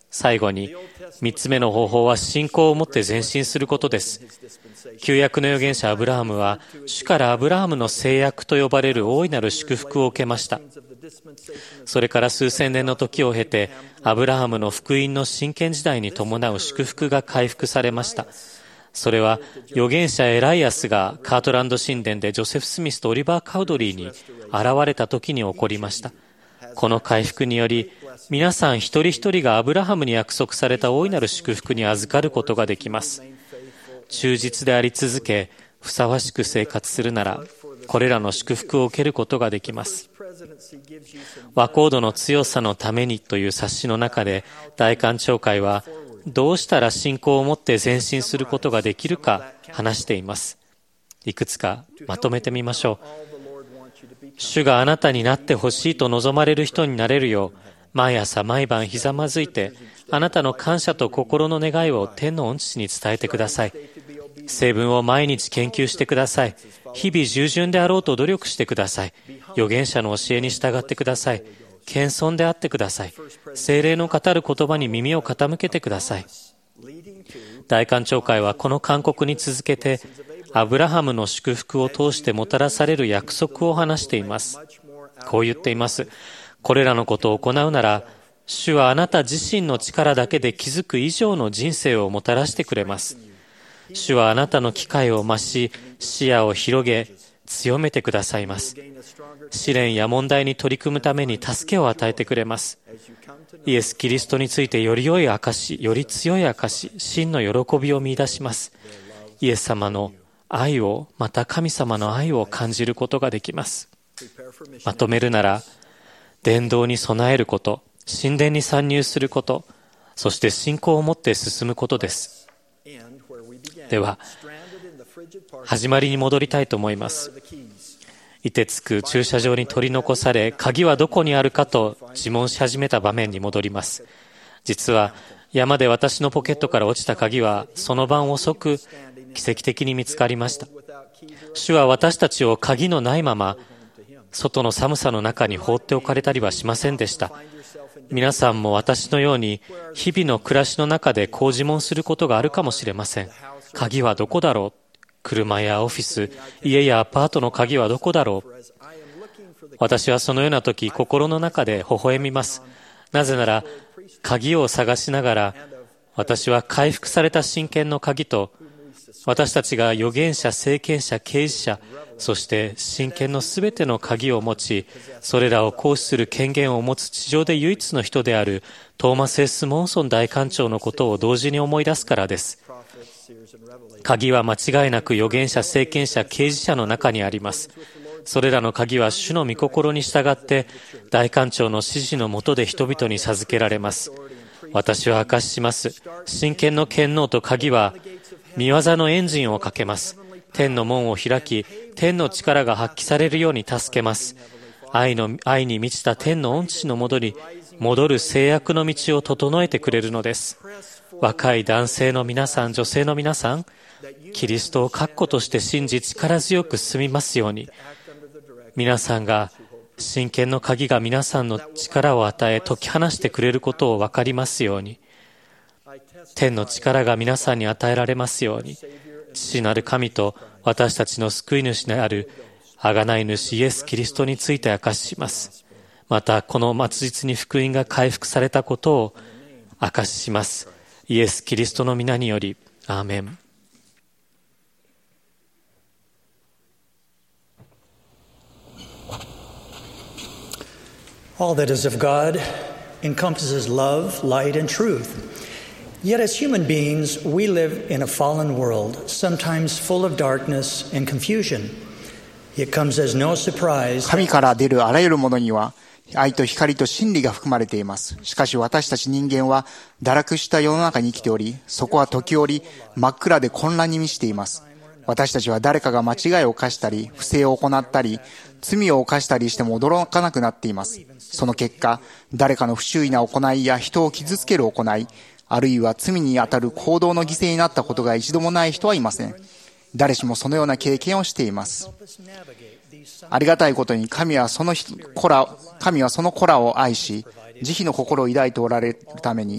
[SPEAKER 7] 最後に、三つ目の方法は信仰を持って前進することです。旧約の預言者アブラハムは、主からアブラハムの誓約と呼ばれる大いなる祝福を受けました。それから数千年の時を経て、アブラハムの福音の真剣時代に伴う祝福が回復されました。それは預言者エライアスがカートランド神殿でジョセフ・スミスとオリバー・カウドリーに現れた時に起こりました。この回復により、皆さん一人一人がアブラハムに約束された大いなる祝福に預かることができます。忠実であり続け、ふさわしく生活するなら、これらの祝福を受けることができます。和コードの強さのためにという冊子の中で、大官庁会はどうしたら信仰を持って前進することができるか話しています。いくつかまとめてみましょう。主があなたになってほしいと望まれる人になれるよう、毎朝毎晩ひざまずいて、あなたの感謝と心の願いを天の御父に伝えてください。聖文を毎日研究してください。日々従順であろうと努力してください。預言者の教えに従ってください。謙遜であってください。聖霊の語る言葉に耳を傾けてください。大官庁会はこの勧告に続けて、アブラハムの祝福を通してもたらされる約束を話しています。こう言っています。これらのことを行うなら、主はあなた自身の力だけで築く以上の人生をもたらしてくれます。主はあなたの機会を増し、視野を広げ、強めてくださいます。試練や問題に取り組むために助けを与えてくれます。イエス・キリストについてより良い証、より強い証、真の喜びを見出します。イエス様の愛を、また神様の愛を感じることができます。まとめるなら、伝道に備えること、神殿に参入すること、そして信仰を持って進むことです。では、始まりに戻りたいと思います。凍てつく駐車場に取り残され、鍵はどこにあるかと自問し始めた場面に戻ります。実は、山で私のポケットから落ちた鍵は、その晩遅く奇跡的に見つかりました。主は私たちを鍵のないまま、外の寒さの中に放っておかれたりはしませんでした。皆さんも私のように日々の暮らしの中でこう自問することがあるかもしれません。鍵はどこだろう？車やオフィス、家やアパートの鍵はどこだろう？私はそのような時、心の中で微笑みます。なぜなら、鍵を探しながら、私は回復された真剣の鍵と、私たちが預言者、聖剣者、啓示者、そして真剣のすべての鍵を持ち、それらを行使する権限を持つ地上で唯一の人であるトーマス・エス・モンソン大官長のことを同時に思い出すからです。鍵は間違いなく預言者、聖剣者、啓示者の中にあります。それらの鍵は主の御心に従って大官長の指示の下で人々に授けられます。私は証しします。真剣の権能と鍵は御業のエンジンをかけます。天の門を開き、天の力が発揮されるように助けます。愛の、愛に満ちた天の御父の戻り、戻る制約の道を整えてくれるのです。若い男性の皆さん、女性の皆さん、キリストを確固として信じ力強く進みますように、皆さんが、真剣の鍵が皆さんの力を与え、解き放してくれることを分かりますように、天の力が皆さんに与えられますように、父なる神と私たちの救い主である贖い主イエス・キリストについて証しします。また、この末日に福音が回復されたことを証しします。イエス・キリストの皆により、アーメン。
[SPEAKER 8] All that is of God encompasses love, light, and truth. Yet as human beings, we live in a fallen world, sometimes full of darkness and confusion. It comes as no surprise.
[SPEAKER 9] 神から出るあらゆるものには愛と光と真理が含まれています。しかし私たち人間は堕落した世の中に生きており、そこは時折真っ暗で混乱に満ちています。私たちは誰かが間違いを犯したり、不正を行ったり、罪を犯したりしても驚かなくなっています。その結果、誰かの不注意な行いや人を傷つける行い、あるいは罪にあたる行動の犠牲になったことが一度もない人はいません。誰しもそのような経験をしています。ありがたいことに神はその子ら、神はその子らを愛し、慈悲の心を抱いておられるために、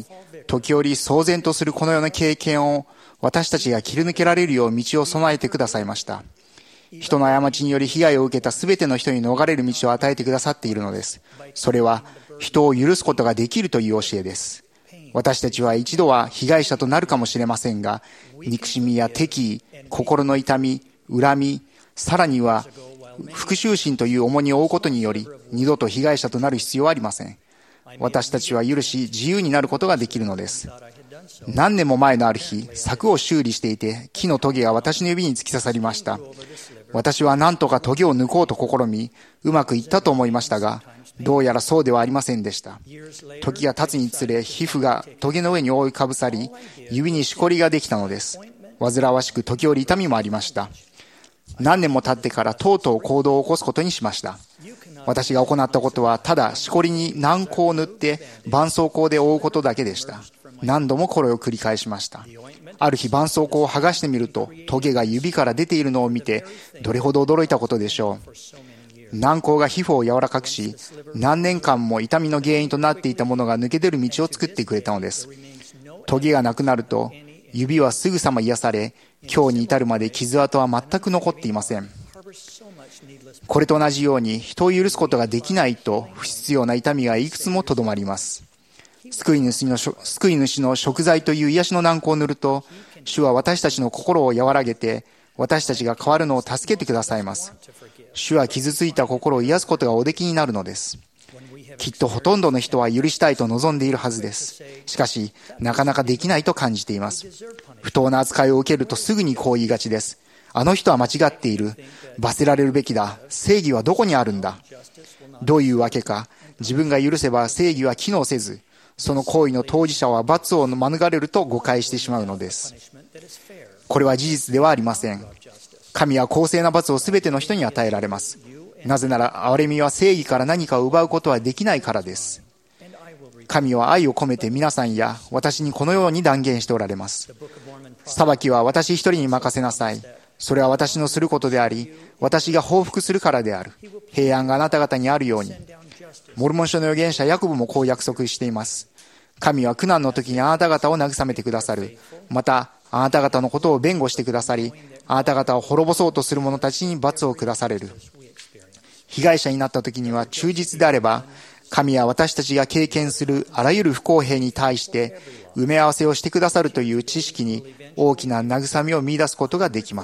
[SPEAKER 9] 時折騒然とするこのような経験を私たちが切り抜けられるよう道を備えてくださいました。人の過ちにより被害を受けたすべての人に逃れる道を与えてくださっているのです。それは人を許すことができるという教えです。私たちは一度は被害者となるかもしれませんが、憎しみや敵意、心の痛み、恨み、さらには復讐心という重荷を負うことにより、二度と被害者となる必要はありません。私たちは許し、自由になることができるのです。何年も前のある日、柵を修理していて、木のトゲが私の指に突き刺さりました。私は何とかトゲを抜こうと試み、うまくいったと思いましたが、どうやらそうではありませんでした。時が経つにつれ、皮膚がトゲの上に覆いかぶさり、指にしこりができたのです。煩わしく時折痛みもありました。何年も経ってからとうとう行動を起こすことにしました。私が行ったことは、ただしこりに軟膏を塗って絆創膏で覆うことだけでした。何度もこれを繰り返しました。ある日絆創膏を剥がしてみると、トゲが指から出ているのを見て、どれほど驚いたことでしょう。軟膏が皮膚を柔らかくし、何年間も痛みの原因となっていたものが抜け出る道を作ってくれたのです。トゲがなくなると、指はすぐさま癒され、今日に至るまで傷跡は全く残っていません。これと同じように、人を許すことができないと不必要な痛みがいくつもとどまります。救い主の、救い主の贖罪という癒しの軟膏を塗ると、主は私たちの心を和らげて、私たちが変わるのを助けてくださいます。主は傷ついた心を癒すことがおできになるのです。きっとほとんどの人は許したいと望んでいるはずです。しかし、なかなかできないと感じています。不当な扱いを受けるとすぐにこう言いがちです。あの人は間違っている。罰せられるべきだ。正義はどこにあるんだ。どういうわけか、自分が許せば正義は機能せず、その行為の当事者は罰を免れると誤解してしまうのです。これは事実ではありません。神は公正な罰をすべての人に与えられます。なぜなら、憐れみは正義から何かを奪うことはできないからです。神は愛を込めて皆さんや私にこのように断言しておられます。裁きは私一人に任せなさい。それは私のすることであり、私が報復するからである。平安があなた方にあるように。モルモン書の預言者ヤコブもこう約束しています。神は苦難の時にあなた方を慰めてくださる。また、あなた方のことを弁護してくださり、あなた方を滅ぼそうとする者たちに罰を下される。被害者になった時には忠実であれば、神は私たちが経験するあらゆる不公平に対して埋め合わせをしてくださるという知識に大きな慰めを見出すことができます。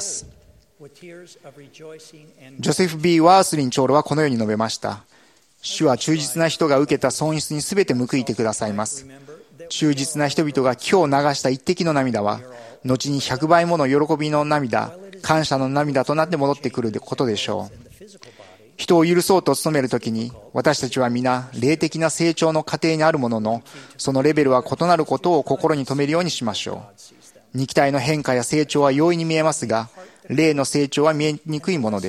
[SPEAKER 9] ジョセフ・ B. ワースリン長老はこのように述べました。主は忠実な人が受けた損失にすべて報いてくださいます。忠実な人々が今日流した一滴の涙は、後に百倍もの喜びの涙、感謝の涙となって戻ってくることでしょう。人を許そうと努めるときに、私たちは皆、霊的な成長の過程にあるものの、そのレベルは異なることを心に留めるようにしましょう。肉体の変化や成長は容易に見えますが、霊の成長は見えにくいものです。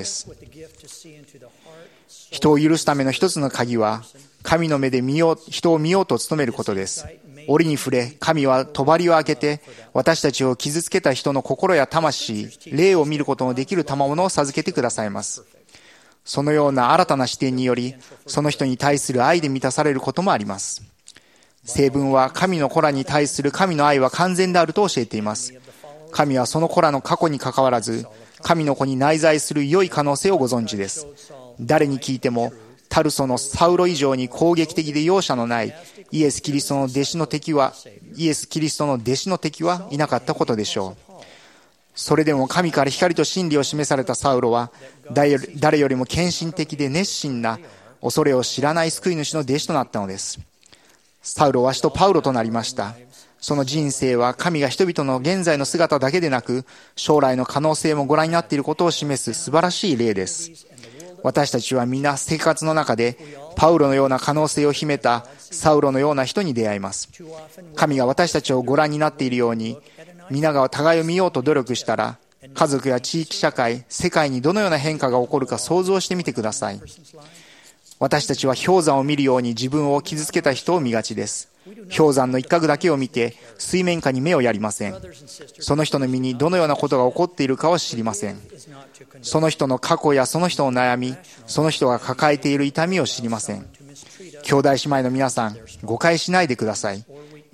[SPEAKER 9] 人を許すための一つの鍵は、神の目で見よう、人を見ようと努めることです。折に触れ、神は帳を開けて、私たちを傷つけた人の心や魂、霊を見ることのできる賜物を授けてくださいます。そのような新たな視点により、その人に対する愛で満たされることもあります。聖文は神の子らに対する神の愛は完全であると教えています。神はその子らの過去に関わらず、神の子に内在する良い可能性をご存知です。誰に聞いても、タルソのサウロ以上に攻撃的で容赦のないイエス・キリストの弟子の敵は、イエス・キリストの弟子の敵はいなかったことでしょう。それでも神から光と真理を示されたサウロは、誰よりも献身的で熱心な恐れを知らない救い主の弟子となったのです。サウロは使徒パウロとなりました。その人生は神が人々の現在の姿だけでなく、将来の可能性もご覧になっていることを示す素晴らしい例です。私たちは皆生活の中でパウロのような可能性を秘めたサウロのような人に出会います。神が私たちをご覧になっているように、皆が互いを見ようと努力したら、家族や地域社会、世界にどのような変化が起こるか想像してみてください。私たちは氷山を見るように自分を傷つけた人を見がちです。氷山の一角だけを見て水面下に目をやりません。その人の身にどのようなことが起こっているかを知りません。その人の過去やその人の悩み、その人が抱えている痛みを知りません。兄弟姉妹の皆さん、誤解しないでください。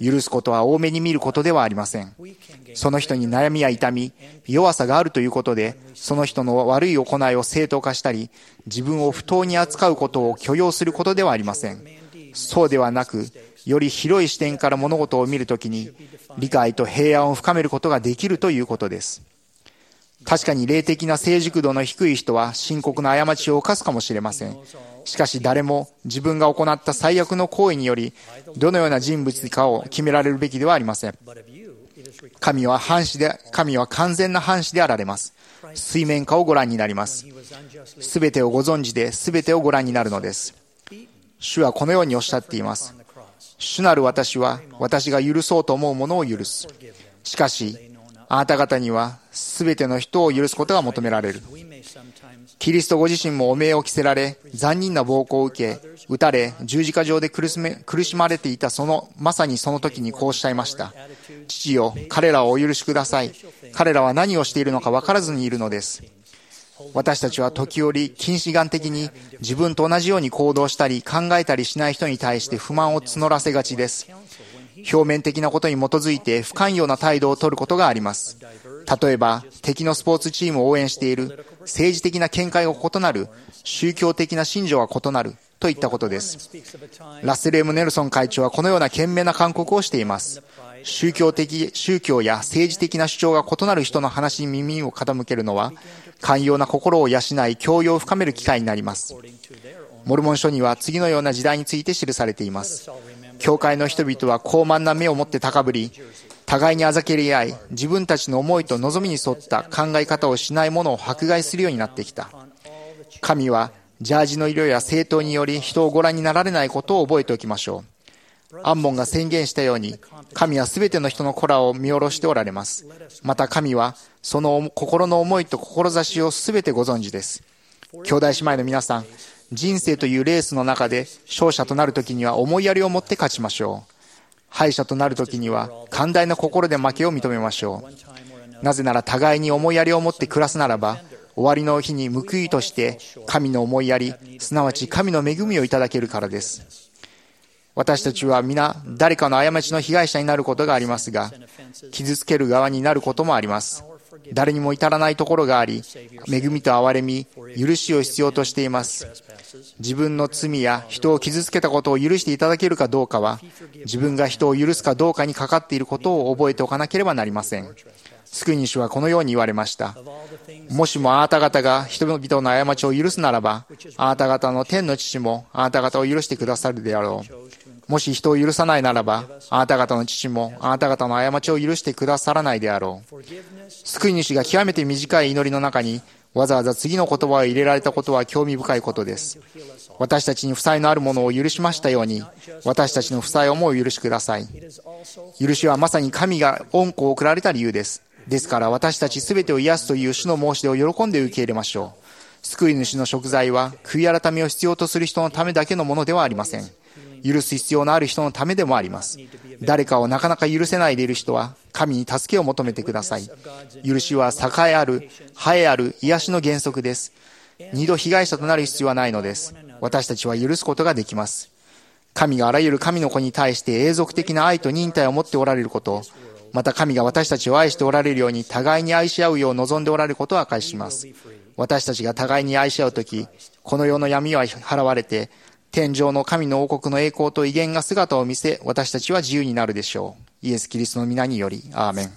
[SPEAKER 9] 許すことは多めに見ることではありません。その人に悩みや痛み、弱さがあるということで、その人の悪い行いを正当化したり、自分を不当に扱うことを許容することではありません。そうではなく、より広い視点から物事を見るときに、理解と平安を深めることができるということです。確かに霊的な成熟度の低い人は深刻な過ちを犯すかもしれません。しかし誰も自分が行った最悪の行為により、どのような人物かを決められるべきではありません。神は反視で、神は完全な反視であられます。水面下をご覧になります。すべてをご存知で、すべてをご覧になるのです。主はこのようにおっしゃっています。主なる私は、私が許そうと思うものを許す。しかし、あなた方には、すべての人を許すことが求められる。キリストご自身も汚名を着せられ、残忍な暴行を受け、撃たれ、十字架上で苦しめ、苦しまれていたその、まさにその時にこうおっしゃいました。父よ、彼らをお許しください。彼らは何をしているのか分からずにいるのです。私たちは時折、近視眼的に自分と同じように行動したり考えたりしない人に対して不満を募らせがちです。表面的なことに基づいて不寛容な態度を取ることがあります。例えば、敵のスポーツチームを応援している、政治的な見解が異なる、宗教的な信条が異なる、といったことです。ラッセル・エム・ネルソン会長はこのような賢明な勧告をしています。宗教的、宗教や政治的な主張が異なる人の話に耳を傾けるのは、寛容な心を養い、教養を深める機会になります。モルモン書には次のような時代について記されています。教会の人々は高慢な目を持って高ぶり、互いにあざけり合い、自分たちの思いと望みに沿った考え方をしないものを迫害するようになってきた。神は、ジャージの色や政党により人をご覧になられないことを覚えておきましょう。アンモンが宣言したように、神はすべての人の子らを見下ろしておられます。また神は、その心の思いと志をすべてご存知です。兄弟姉妹の皆さん、人生というレースの中で勝者となるときには思いやりを持って勝ちましょう。敗者となるときには寛大な心で負けを認めましょう。なぜなら互いに思いやりを持って暮らすならば、終わりの日に報いとして神の思いやり、すなわち神の恵みをいただけるからです。私たちは皆誰かの過ちの被害者になることがありますが、傷つける側になることもあります。誰にも至らないところがあり、恵みと憐れみ、許しを必要としています。自分の罪や人を傷つけたことを許していただけるかどうかは、自分が人を許すかどうかにかかっていることを覚えておかなければなりません。救い主はこのように言われました。もしもあなた方が人々の過ちを許すならば、あなた方の天の父もあなた方を許してくださるであろう。もし人を許さないならば、あなた方の父もあなた方の過ちを許してくださらないであろう。救い主が極めて短い祈りの中に、わざわざ次の言葉を入れられたことは興味深いことです。私たちに負債のあるものを許しましたように、私たちの負債をもお許しください。許しはまさに神が恩子を送られた理由です。ですから私たちすべてを癒すという主の申し出を喜んで受け入れましょう。救い主の贖罪は悔い改めを必要とする人のためだけのものではありません。許す必要のある人のためでもあります。誰かをなかなか許せないでいる人は神に助けを求めてください。許しは栄えある、栄えある癒しの原則です。二度被害者となる必要はないのです。私たちは許すことができます。神があらゆる神の子に対して永続的な愛と忍耐を持っておられること、また神が私たちを愛しておられるように互いに愛し合うよう望んでおられることを証しします。私たちが互いに愛し合うとき、この世の闇は払われて、天上の神の王国の栄光と威厳が姿を見せ、私たちは自由になるでしょう。イエス・キリストの皆により、アーメン。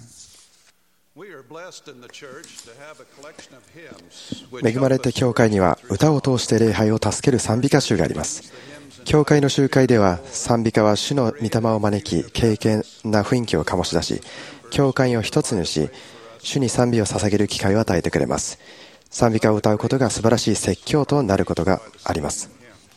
[SPEAKER 10] 恵まれた教会には歌を通して礼拝を助ける賛美歌集があります。教会の集会では賛美歌は主の御霊を招き、敬虔な雰囲気を醸し出し、教会を一つにし、主に賛美を捧げる機会を与えてくれます。賛美歌を歌うことが素晴らしい説教となることがあります。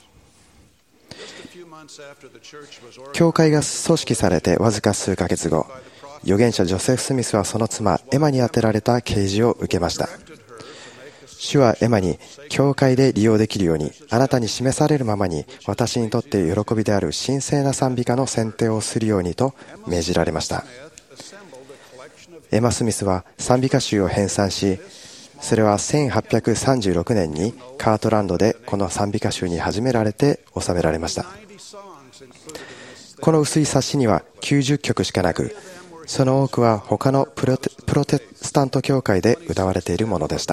[SPEAKER 10] 教会が組織されてわずか数ヶ月後、預言者ジョセフ・スミスはその妻エマに宛てられた啓示を受けました。主はエマに、教会で利用できるようにあなたに示されるままに私にとって喜びである神聖な賛美歌の選定をするようにと命じられました。エマ・スミスは賛美歌集を編纂し、それはせんはっぴゃくさんじゅうろくねんにカートランドでこの賛美歌集に始められて収められました。 この薄い冊子にはきゅうじゅっきょくしかなく、その多くは他のプロテ、プロテスタント教会で歌われているものでした。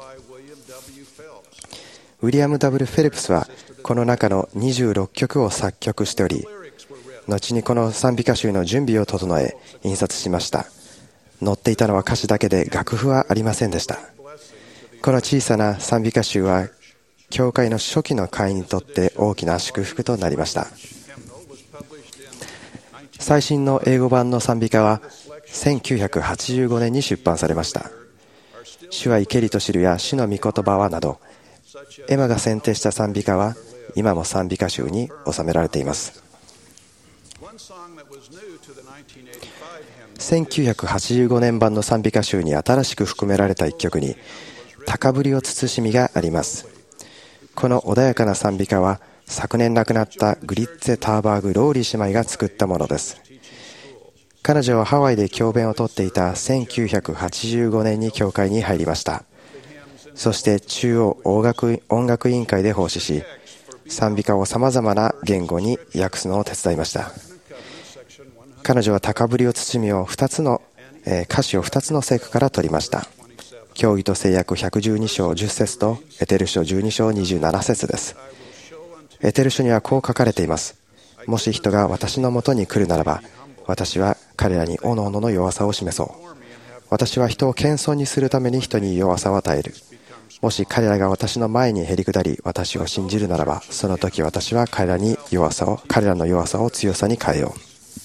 [SPEAKER 10] ウィリアム・ダブリュー・フェルプスはこの中のにじゅうろっきょくを作曲しており、後にこの賛美歌集の準備を整え印刷しました。載っていたのは歌詞だけで楽譜はありませんでした。この小さな賛美歌集は教会の初期の会員にとって大きな祝福となりました。最新の英語版の賛美歌はせんきゅうひゃくはちじゅうごねんに出版されました。主は生けりと知るや主の御言葉はなど、エマが選定した賛美歌は今も賛美歌集に収められています。せんきゅうひゃくはちじゅうごねん版の賛美歌集に新しく含められた一曲に高ぶりを慎みがあります。この穏やかな賛美歌は昨年亡くなったグリッツェ・ターバーグ・ローリー姉妹が作ったものです。彼女はハワイで教鞭をとっていたせんきゅうひゃくはちじゅうごねんに教会に入りました。そして中央音楽、音楽委員会で奉仕し、賛美歌をさまざまな言語に訳すのを手伝いました。彼女は高ぶりを慎みをふたつの、えー、歌詞をふたつの聖句から取りました。教義と制約ひゃくじゅうにしょうじゅっせつとエテル書じゅうにしょうにじゅうななせつです。エテル書にはこう書かれています。もし人が私のもとに来るならば、私は彼らにおのおのの弱さを示そう。私は人を謙遜にするために人に弱さを与える。もし彼らが私の前にへり下り私を信じるならば、その時私は彼らに弱さを彼らの弱さを強さに変えよう。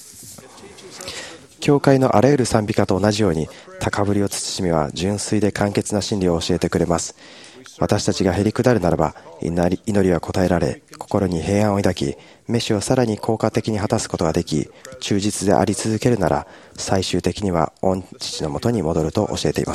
[SPEAKER 10] 教会のあらゆる賛美歌と同じように、高ぶりを慎みは純粋で簡潔な真理を教えてくれます。私たちがへり下るならば、祈り、祈りは答えられ、心に平安を抱き、召しをさらに効果的に果たすことができ、忠実であり続けるなら、最終的には御父のもとに戻ると教えています。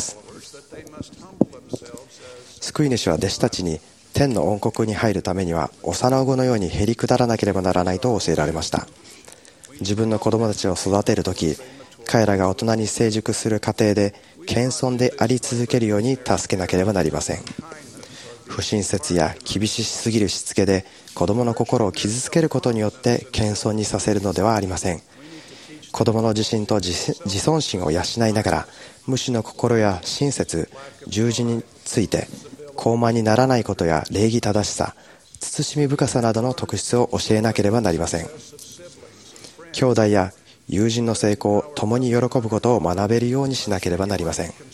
[SPEAKER 10] 救い主は弟子たちに、天の王国に入るためには、幼子のようにへり下らなければならないと教えられました。自分の子供たちを育てるとき、彼らが大人に成熟する過程で謙遜であり続けるように助けなければなりません。不親切や厳しすぎるしつけで子供の心を傷つけることによって謙遜にさせるのではありません。子供の自信と 自, 自尊心を養いながら、無私の心や親切、従順について高慢にならないことや礼儀正しさ、慎み深さなどの特質を教えなければなりません。兄弟や友人の成功を共に喜ぶことを学べるようにしなければなりません。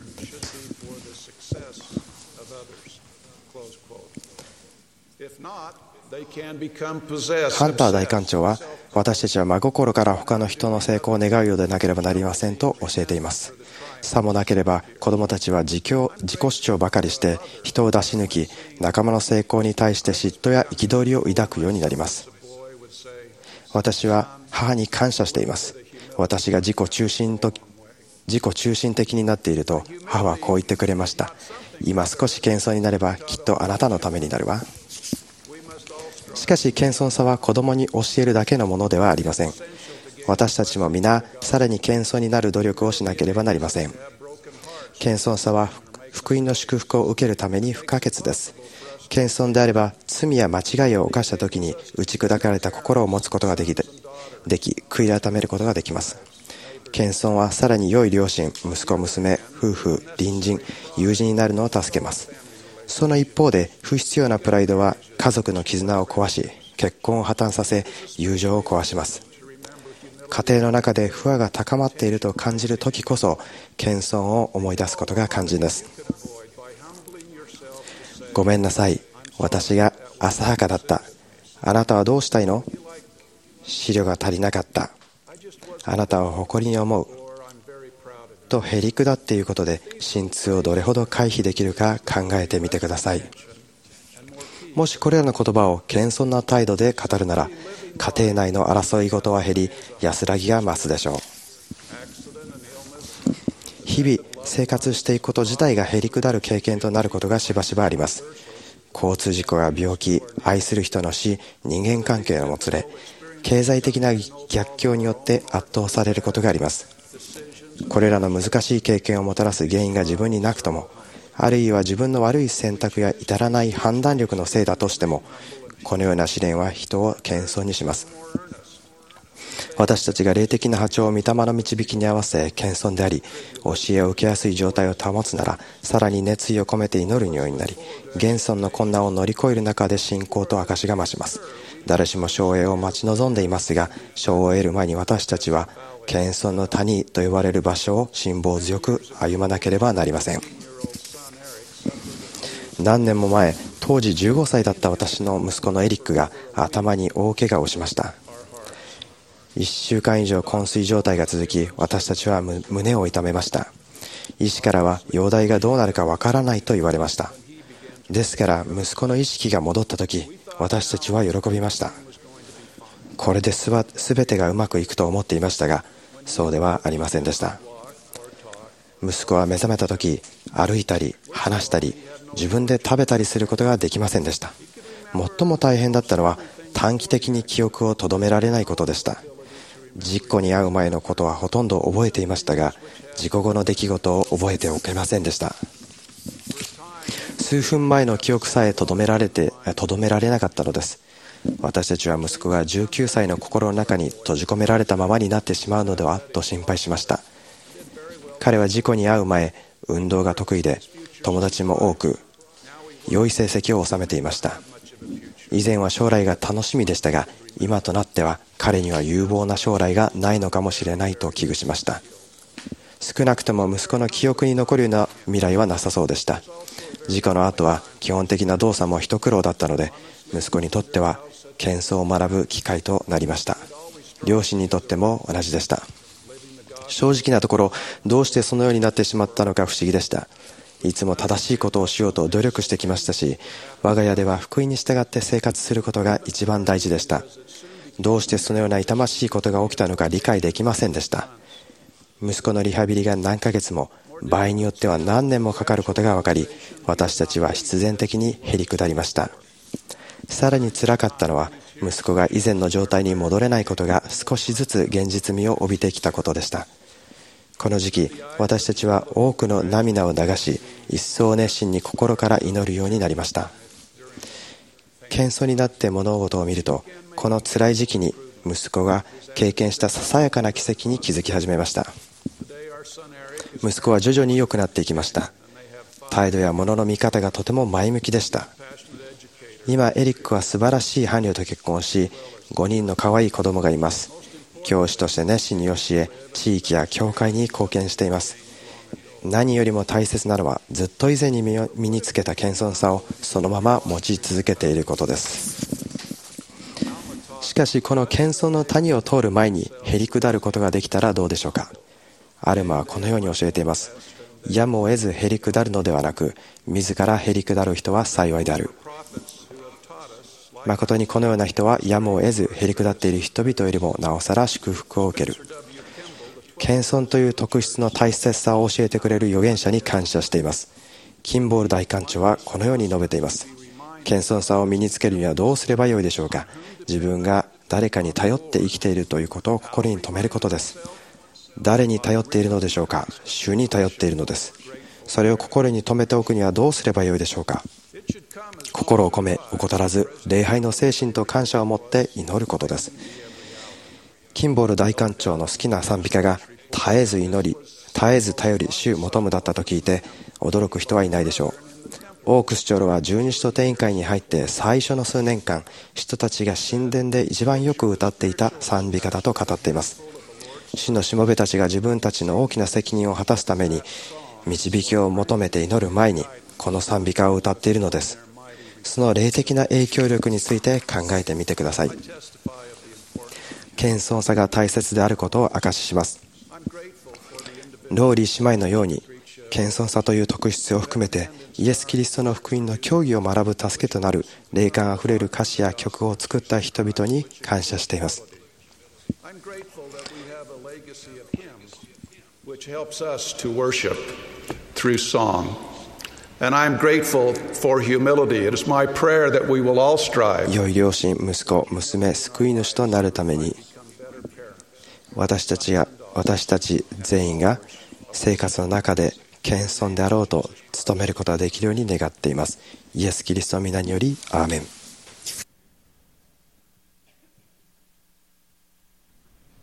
[SPEAKER 10] ハンター大官長は、私たちは真心から他の人の成功を願うようでなければなりませんと教えています。さもなければ子供たちは自己、自己主張ばかりして人を出し抜き、仲間の成功に対して嫉妬や憤りを抱くようになります。私は母に感謝しています。私が自己中心と自己中心的になっていると母はこう言ってくれました。今少し謙遜になればきっとあなたのためになるわ。しかし謙遜さは子供に教えるだけのものではありません。私たちも皆さらに謙遜になる努力をしなければなりません。謙遜さは福音の祝福を受けるために不可欠です。謙遜であれば罪や間違いを犯した時に打ち砕かれた心を持つことができ、でき悔い改めることができます。謙遜はさらに良い両親、息子、娘、夫婦、隣人、友人になるのを助けます。その一方で不必要なプライドは家族の絆を壊し、結婚を破綻させ、友情を壊します。家庭の中で不安が高まっていると感じる時こそ謙遜を思い出すことが肝心です。ごめんなさい、私が浅はかだった。あなたはどうしたいの？資料が足りなかった。あなたを誇りに思うとへりくだっていることで心痛をどれほど回避できるか考えてみてください。もしこれらの言葉を謙遜な態度で語るなら、家庭内の争い事は減り、安らぎが増すでしょう。日々生活していくこと自体がへりくだる経験となることがしばしばあります。交通事故や病気、愛する人の死、人間関係のもつれ、経済的な逆境によって圧倒されることがあります。これらの難しい経験をもたらす原因が自分になくとも、あるいは自分の悪い選択や至らない判断力のせいだとしても、このような試練は人を謙遜にします。 私たちが霊的な波長を御霊の導きに合わせ謙遜であり、教えを受けやすい状態を保つなら、さらに熱意を込めて祈るようになり、現存の困難を乗り越える中で信仰と証が増します。誰しも称栄を待ち望んでいますが、賞を得る前に私たちは謙遜の谷と呼ばれる場所を辛抱強く歩まなければなりません。何年も前、当時じゅうごさいだった私の息子のエリックが頭に大怪我をしました。いっしゅうかん以上昏睡状態が続き、私たちは胸を痛めました。医師からは容体がどうなるかわからないと言われました。ですから息子の意識が戻った時、私たちは喜びました。これですば全てがうまくいくと思っていましたが、そうではありませんでした。息子は目覚めた時、歩いたり話したり自分で食べたりすることができませんでした。最も大変だったのは短期的に記憶をとどめられないことでした。事故に遭う前のことはほとんど覚えていましたが、事故後の出来事を覚えておけませんでした。数分前の記憶さえとどめられてとどめられなかったのです。私たちは息子がじゅうきゅうさいの心の中に閉じ込められたままになってしまうのではと心配しました。彼は事故に遭う前、運動が得意で友達も多く良い成績を収めていました。以前は将来が楽しみでしたが、今となっては彼には有望な将来がないのかもしれないと危惧しました。少なくとも息子の記憶に残るような未来はなさそうでした。事故の後は基本的な動作も一苦労だったので、息子にとっては謙遜を学ぶ機会となりました。両親にとっても同じでした。正直なところ、どうしてそのようになってしまったのか不思議でした。いつも正しいことをしようと努力してきましたし、我が家では福音に従って生活することが一番大事でした。どうしてそのような痛ましいことが起きたのか理解できませんでした。息子のリハビリが何ヶ月も、場合によっては何年もかかることが分かり、私たちは必然的にへりくだりました。さらに辛かったのは、息子が以前の状態に戻れないことが少しずつ現実味を帯びてきたことでした。この時期、私たちは多くの涙を流し、一層熱心に心から祈るようになりました。謙遜になって物事を見ると、この辛い時期に息子が経験したささやかな奇跡に気づき始めました。息子は徐々に良くなっていきました。態度や物の見方がとても前向きでした。今エリックは素晴らしい伴侶と結婚し、ごにんの可愛い子供がいます。教師として熱心に教え、地域や教会に貢献しています。何よりも大切なのは、ずっと以前に身につけた謙遜さをそのまま持ち続けていることです。しかしこの謙遜の谷を通る前にへりくだることができたらどうでしょうか。アルマはこのように教えています。やむを得ずへりくだるのではなく、自らへりくだる人は幸いである。誠にこのような人はやむを得ずへりくだっている人々よりもなおさら祝福を受ける。謙遜という特質の大切さを教えてくれる預言者に感謝しています。キンボール大官長はこのように述べています。謙遜さを身につけるにはどうすればよいでしょうか。自分が誰かに頼って生きているということを心に留めることです。誰に頼っているのでしょうか。主に頼っているのです。それを心に留めておくにはどうすればよいでしょうか。心を込め怠らず、礼拝の精神と感謝を持って祈ることです。キンボール大官長の好きな賛美歌が、絶えず祈り、絶えず頼り、主求むだったと聞いて驚く人はいないでしょう。オークス長老は十二使徒定員会に入って最初の数年間、人たちが神殿で一番よく歌っていた賛美歌だと語っています。主のしもべたちが自分たちの大きな責任を果たすために導きを求めて祈る前にこの賛美歌を歌っているのです。その霊的な影響力について考えてみてください。謙遜さが大切であることを証しします。ローリー姉妹のように謙遜さという特質を含めてイエス・キリストの福音の教義を学ぶ助けとなる霊感あふれる歌詞や曲を作った人々に感謝しています。
[SPEAKER 11] which helps us to worship through song. And I'm grateful for humility. It is my prayer that we will all strive.
[SPEAKER 10] 良い両親、息子、娘、救い主となるために、私たちが、私たち全員が生活の中で謙遜であろうと努めることができるように願っています。イエス・キリストの皆により、アーメン。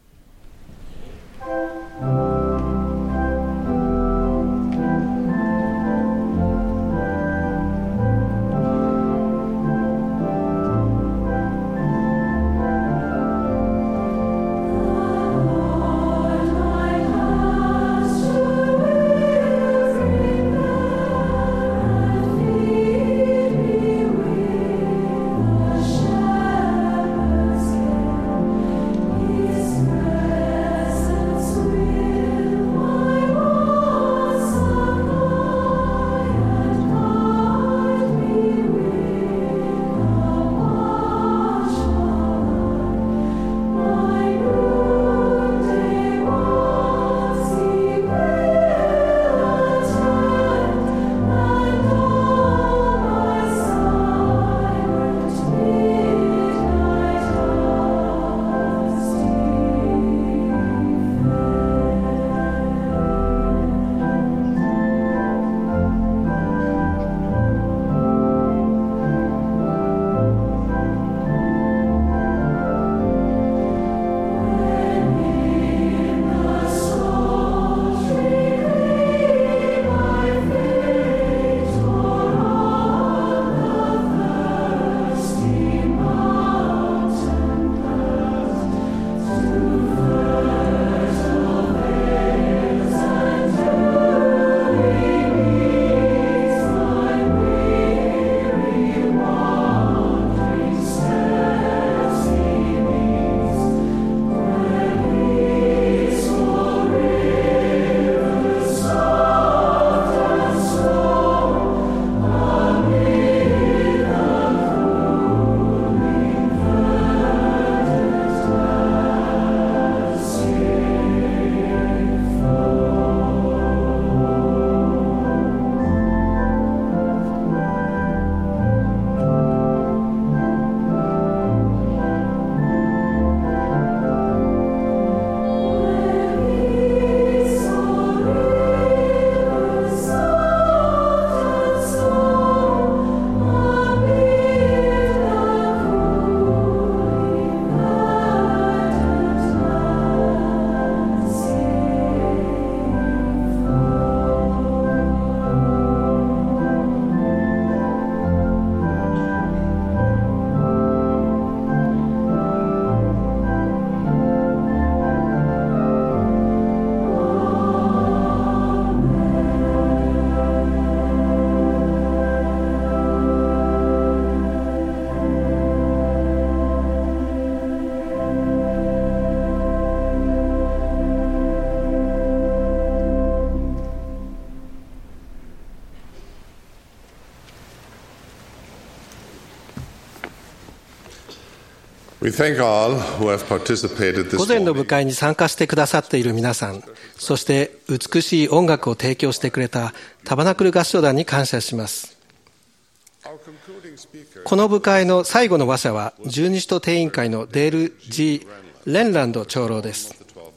[SPEAKER 4] We thank all who have participated this
[SPEAKER 1] 午前の部
[SPEAKER 4] morning.
[SPEAKER 1] 会に参加してくださっている皆さん、そして美しい音楽を提供してくれたタバナクル合唱団に感謝します。この部会の最後の話者は十二使徒定員会のデール・G・レンランド長老です。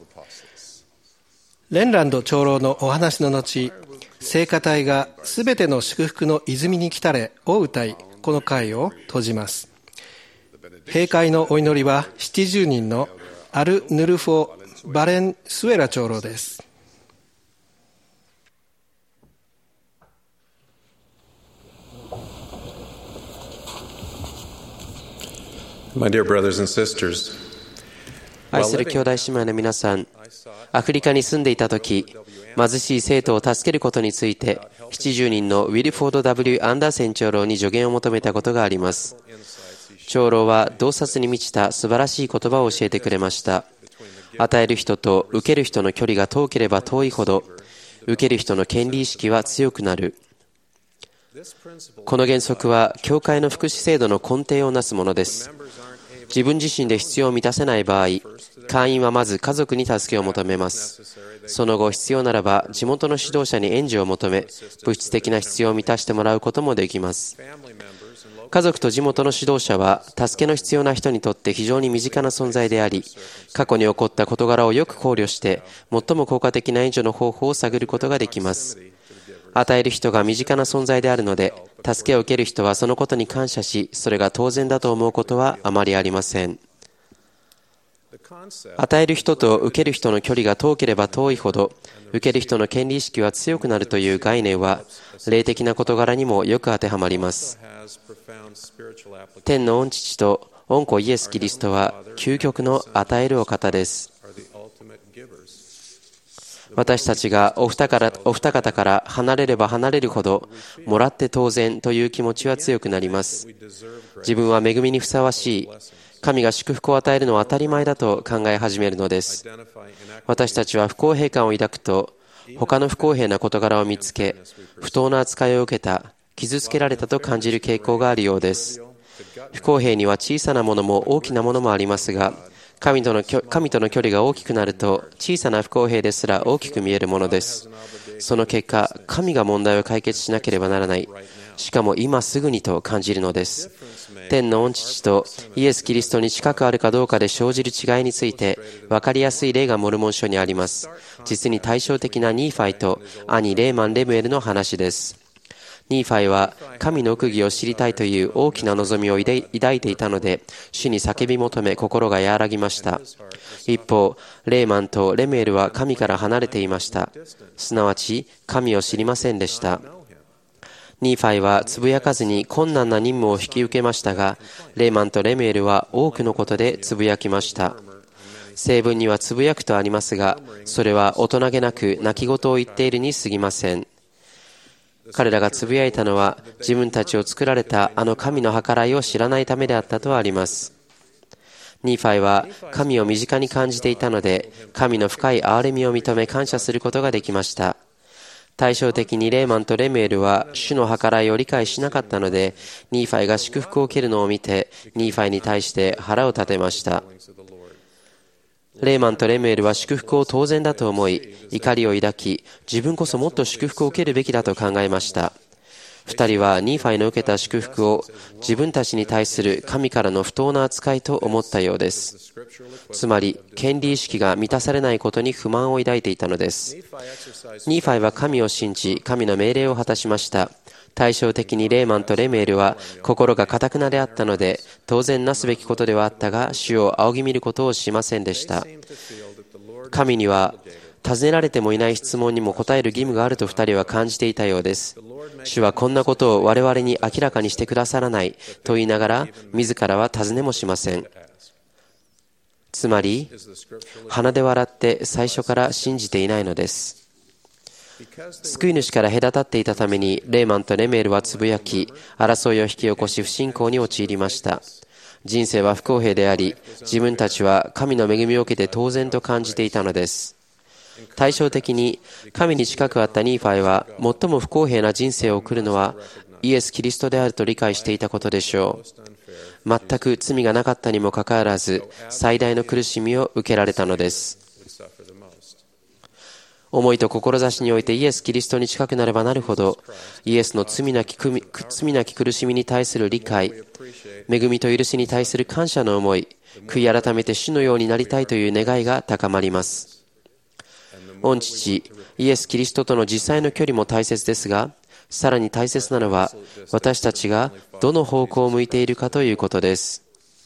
[SPEAKER 1] レンランド長老のお話の後、聖歌隊がすべての祝福の泉に来たれを歌い、この会を閉じます。閉会のお祈りはななじゅうにんのアル・ヌルフォ・バレンスエラ長老です。
[SPEAKER 12] My dear brothers and sisters,
[SPEAKER 13] 愛する兄弟姉妹の皆さん、アフリカに住んでいたとき、貧しい生徒を助けることについて、ななじゅうにんのウィルフォード ダブリュー アンダーセン長老に助言を求めたことがあります。長老は洞察に満ちた素晴らしい言葉を教えてくれました。与える人と受ける人の距離が遠ければ遠いほど、受ける人の権利意識は強くなる。この原則は、教会の福祉制度の根底をなすものです。自分自身で必要を満たせない場合、会員はまず家族に助けを求めます。その後、必要ならば地元の指導者に援助を求め、物質的な必要を満たしてもらうこともできます。家族と地元の指導者は、助けの必要な人にとって非常に身近な存在であり、過去に起こった事柄をよく考慮して、最も効果的な援助の方法を探ることができます。与える人が身近な存在であるので、助けを受ける人はそのことに感謝し、それが当然だと思うことはあまりありません。与える人と受ける人の距離が遠ければ遠いほど、受ける人の権利意識は強くなるという概念は、霊的な事柄にもよく当てはまります。天の御父と御子イエス・キリストは究極の与えるお方です。私たちがお二からお二方から離れれば離れるほど、もらって当然という気持ちは強くなります。自分は恵みにふさわしい、神が祝福を与えるのは当たり前だと考え始めるのです。私たちは不公平感を抱くと、他の不公平な事柄を見つけ、不当な扱いを受けた、傷つけられたと感じる傾向があるようです。不公平には小さなものも大きなものもありますが、神との、神との距離が大きくなると、小さな不公平ですら大きく見えるものです。その結果、神が問題を解決しなければならない。しかも今すぐにと感じるのです。天の御父とイエス・キリストに近くあるかどうかで生じる違いについて、分かりやすい例がモルモン書にあります。実に対照的なニーファイと兄レーマン・レムエルの話です。ニーファイは神の奥義を知りたいという大きな望みを抱いていたので、主に叫び求め心が和らぎました。一方、レーマンとレムエルは神から離れていました。すなわち神を知りませんでした。ニーファイはつぶやかずに困難な任務を引き受けましたが、レーマンとレムエルは多くのことでつぶやきました。聖文にはつぶやくとありますが、それは大人げなく泣き言を言っているに過ぎません。彼らがつぶやいたのは、自分たちを作られたあの神の計らいを知らないためであったとあります。ニーファイは神を身近に感じていたので、神の深い憐れみを認め感謝することができました。対照的にレーマンとレムエルは主の計らいを理解しなかったので、ニーファイが祝福を受けるのを見て、ニーファイに対して腹を立てました。レーマンとレムエルは祝福を当然だと思い、怒りを抱き、自分こそもっと祝福を受けるべきだと考えました。二人はニーファイの受けた祝福を自分たちに対する神からの不当な扱いと思ったようです。つまり、権利意識が満たされないことに不満を抱いていたのです。ニーファイは神を信じ、神の命令を果たしました。対照的にレーマンとレムエルは心が堅くなであったので、当然なすべきことではあったが、主を仰ぎ見ることをしませんでした。神には尋ねられてもいない質問にも答える義務があると二人は感じていたようです。主はこんなことを我々に明らかにしてくださらないと言いながら、自らは尋ねもしません。つまり、鼻で笑って最初から信じていないのです。救い主から隔たっていたために、レーマンとレムエルはつぶやき、争いを引き起こし不信仰に陥りました。人生は不公平であり、自分たちは神の恵みを受けて当然と感じていたのです。対照的に、神に近くあったニーファイは、最も不公平な人生を送るのはイエス・キリストであると理解していたことでしょう。 全く罪がなかったにもかかわらず、最大の苦しみを受けられたのです。思いと志においてイエス・キリストに近くなればなるほど、イエスの罪なき、罪なき苦しみに対する理解、恵みと許しに対する感謝の思い、悔い改めて主のようになりたいという願いが高まります。御父、イエス・キリストとの実際の距離も大切ですが、さらに大切なのは、私たちがどの方向を向いているかということです。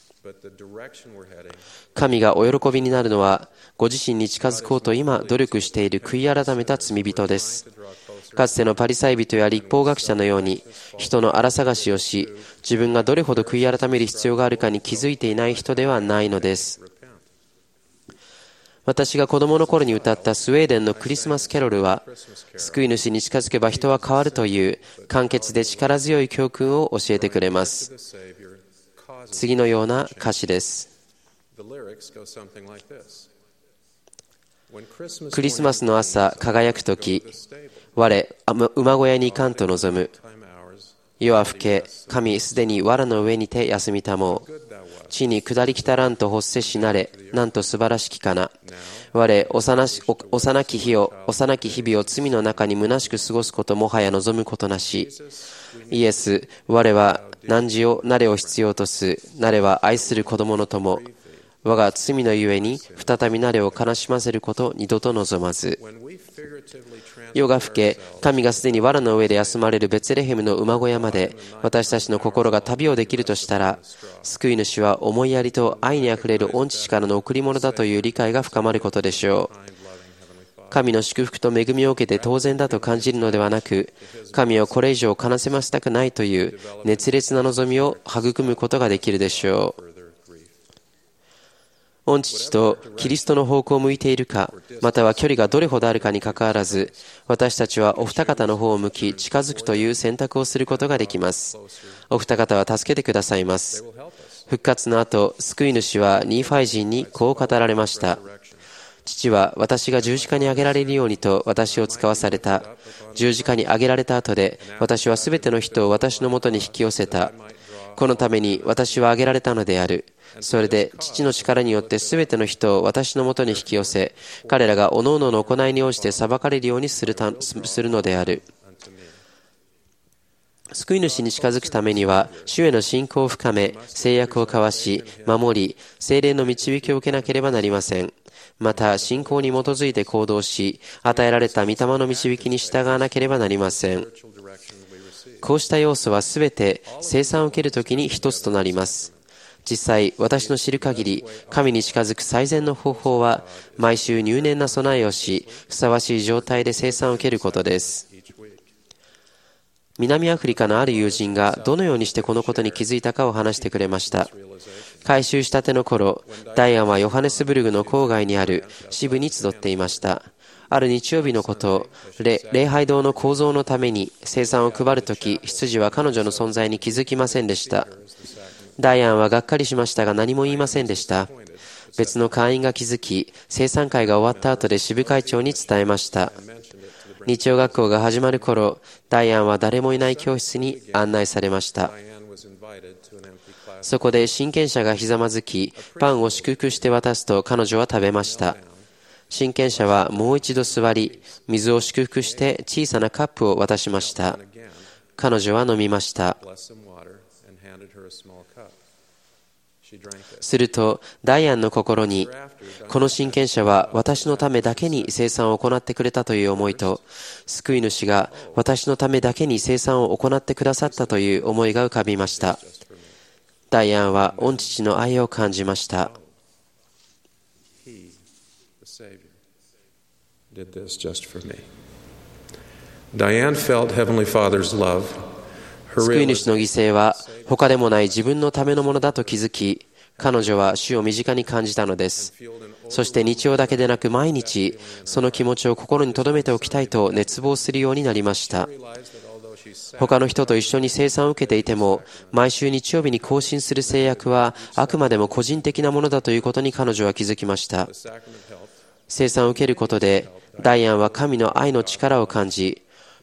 [SPEAKER 13] 神がお喜びになるのは、ご自身に近づこうと今努力している悔い改めた罪人です。かつてのパリサイ人や律法学者のように、人の荒探しをし、自分がどれほど悔い改める必要があるかに気づいていない人ではないのです。私が子供の頃に歌ったスウェーデンのクリスマスキャロルは、救い主に近づけば人は変わるという簡潔で力強い教訓を教えてくれます。次のような歌詞です。クリスマスの朝輝くとき、我、馬小屋に行かんと望む。夜は更け、神すでに藁の上にて休みたもう。地に下りきたらんと発せしなれ、なんと素晴らしきかな。我、幼し幼き日を、幼き日々を罪の中に虚しく過ごすこともはや望むことなし。イエス、我は汝を、慣れを必要とす。慣れは愛する子供の友。我が罪のゆえに再び慣れを悲しませること二度と望まず。夜が更け、神がすでに藁の上で休まれるベツレヘムの馬小屋まで私たちの心が旅をできるとしたら、救い主は思いやりと愛にあふれる御父からの贈り物だという理解が深まることでしょう。神の祝福と恵みを受けて当然だと感じるのではなく、神をこれ以上悲しませたくないという熱烈な望みを育むことができるでしょう。御父とキリストの方向を向いているか、または距離がどれほどあるかにかかわらず、私たちはお二方の方を向き近づくという選択をすることができます。お二方は助けてくださいます。復活の後、救い主はニーファイ人にこう語られました。父は私が十字架に上げられるようにと私を使わされた。十字架に上げられた後で、私はすべての人を私のもとに引き寄せた。このために私は上げられたのである。それで父の力によってすべての人を私のもとに引き寄せ、彼らが各々の行いに応じて裁かれるようにするたするのである。救い主に近づくためには、主への信仰を深め、誓約を交わし、守り、聖霊の導きを受けなければなりません。また、信仰に基づいて行動し、与えられた御霊の導きに従わなければなりません。こうした要素はすべて聖餐を受けるときに一つとなります。実際、私の知る限り、神に近づく最善の方法は、毎週入念な備えをし、ふさわしい状態で聖餐を受けることです。南アフリカのある友人がどのようにしてこのことに気づいたかを話してくれました。改修したての頃、ダイアンはヨハネスブルグの郊外にある支部に集っていました。ある日曜日のこと、礼拝堂の構造のために聖餐を配るとき、執事は彼女の存在に気づきませんでした。ダイアンはがっかりしましたが何も言いませんでした。別の会員が気づき、聖餐会が終わった後で支部会長に伝えました。日曜学校が始まる頃、ダイアンは誰もいない教室に案内されました。そこで親権者がひざまずき、パンを祝福して渡すと彼女は食べました。親権者はもう一度座り、水を祝福して小さなカップを渡しました。彼女は飲みました。すると、ダイアンの心に、この親権者は私のためだけに聖餐を行ってくれたという思いと、救い主が私のためだけに聖餐を行ってくださったという思いが浮かびました。ダイアンは御父の愛を感じました。救い主の犠牲は他でもない自分のためのものだと気づき、彼女は主を身近に感じたのです。そして日曜だけでなく毎日、その気持ちを心に留めておきたいと熱望するようになりました。他の人と一緒に聖餐を受けていても、毎週日曜日に更新する制約はあくまでも個人的なものだということに彼女は気づきました。聖餐を受けることで、ダイアンは神の愛の力を感じ、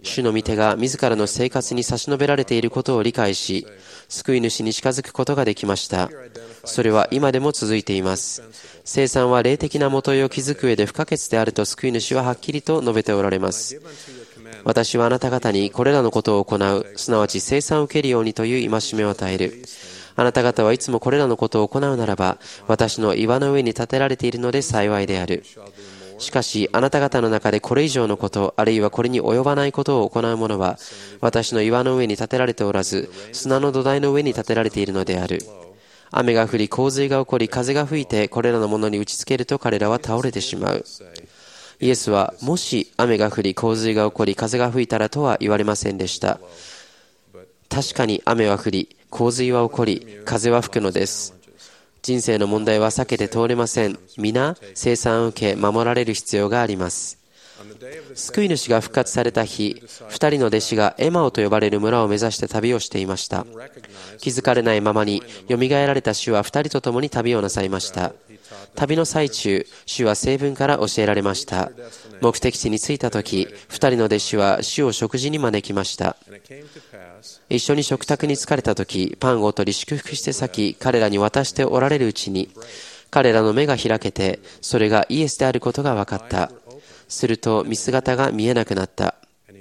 [SPEAKER 13] 主の御手が自らの生活に差し伸べられていることを理解し、救い主に近づくことができました。それは今でも続いています。聖餐は霊的な元いを築く上で不可欠であると救い主ははっきりと述べておられます。私はあなた方にこれらのことを行う、すなわち聖餐を受けるようにという戒めを与える。あなた方はいつもこれらのことを行うならば、私の岩の上に建てられているので幸いである。しかし、あなた方の中でこれ以上のこと、あるいはこれに及ばないことを行う者は、私の岩の上に建てられておらず、砂の土台の上に建てられているのである。雨が降り、洪水が起こり、風が吹いて、これらのものに打ちつけると彼らは倒れてしまう。イエスは、もし雨が降り、洪水が起こり、風が吹いたらとは言われませんでした。確かに雨は降り、洪水は起こり、風は吹くのです。人生の問題は避けて通れません。皆、聖餐を受け、守られる必要があります。救い主が復活された日、二人の弟子がエマオと呼ばれる村を目指して旅をしていました。気づかれないままに、よみがえられた主は二人と共に旅をなさいました。旅の最中、主は聖文から教えられました。目的地に着いたとき、二人の弟子は主を食事に招きました。一緒に食卓に疲れたとき、パンを取り祝福して先、彼らに渡しておられるうちに、彼らの目が開けて、それがイエスであることが分かった。すると、見姿が見えなくなった。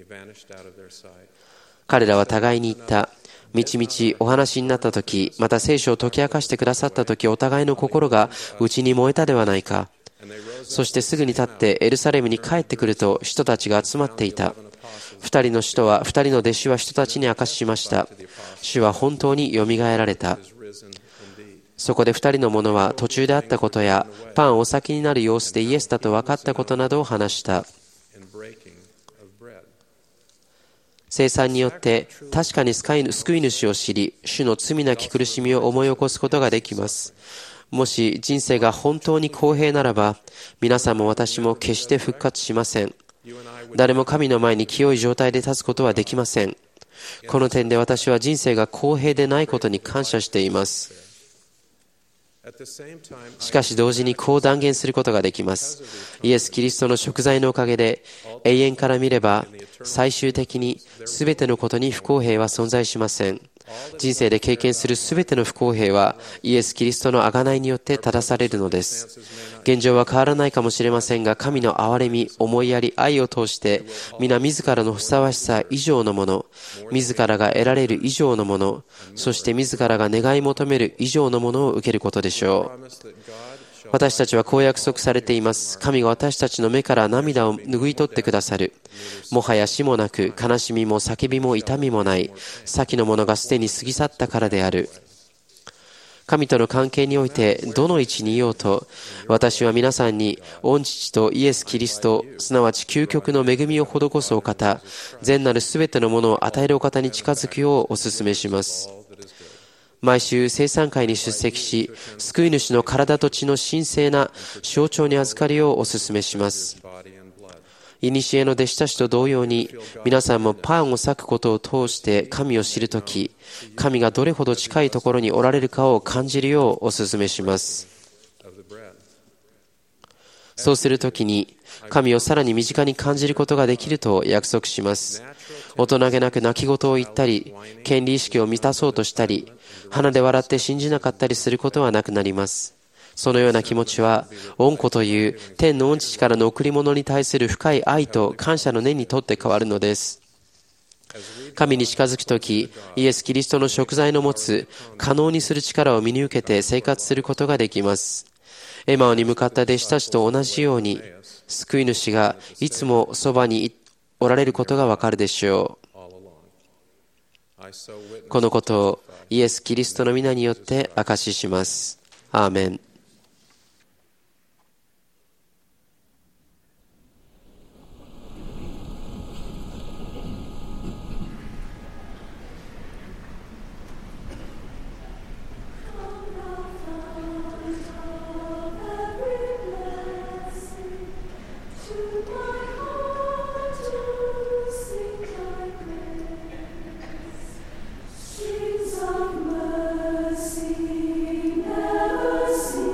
[SPEAKER 13] 彼らは互いに言った。みちみちお話になったとき、また聖書を解き明かしてくださったとき、お互いの心が内に燃えたではないか。そしてすぐに立ってエルサレムに帰ってくると、人たちが集まっていた。二人の使徒は、二人の弟子は人たちに明かししました。主は本当によみがえられた。そこで二人の者は途中であったことや、パンお先になる様子でイエスだと分かったことなどを話した。聖餐によって確かに救い主を知り、主の罪なき苦しみを思い起こすことができます。もし人生が本当に公平ならば、皆さんも私も決して復活しません。誰も神の前に清い状態で立つことはできません。この点で私は人生が公平でないことに感謝しています。しかし同時にこう断言することができます。イエス・キリストの贖罪のおかげで、永遠から見れば最終的に全てのことに不公平は存在しません。人生で経験する全ての不公平はイエス・キリストの贖いによって正されるのです。現状は変わらないかもしれませんが、神の憐れみ、思いやり、愛を通して皆自らのふさわしさ以上のもの、自らが得られる以上のもの、そして自らが願い求める以上のものを受けることでしょう。私たちはこう約束されています。神が私たちの目から涙を拭い取ってくださる。もはや死もなく、悲しみも叫びも痛みもない。先のものがすでに過ぎ去ったからである。神との関係においてどの位置にいようと、私は皆さんに御父とイエス・キリスト、すなわち究極の恵みを施すお方、善なるすべてのものを与えるお方に近づくようお勧めします。毎週聖餐会に出席し、救い主の体と血の神聖な象徴に預かるようお勧めします。いにしえの弟子たちと同様に、皆さんもパンを裂くことを通して神を知るとき、神がどれほど近いところにおられるかを感じるようお勧めします。そうするときに、神をさらに身近に感じることができると約束します。大人げなく泣き言を言ったり、権利意識を満たそうとしたり、鼻で笑って信じなかったりすることはなくなります。そのような気持ちは、御子という天の御父からの贈り物に対する深い愛と感謝の念にとって変わるのです。神に近づくとき、イエス・キリストの贖罪の持つ可能にする力を身に受けて生活することができます。エマオに向かった弟子たちと同じように、救い主がいつもそばにおられることがわかるでしょう。このことをイエス・キリストの皆によって証しします。アーメン。
[SPEAKER 14] Mercy, never cease.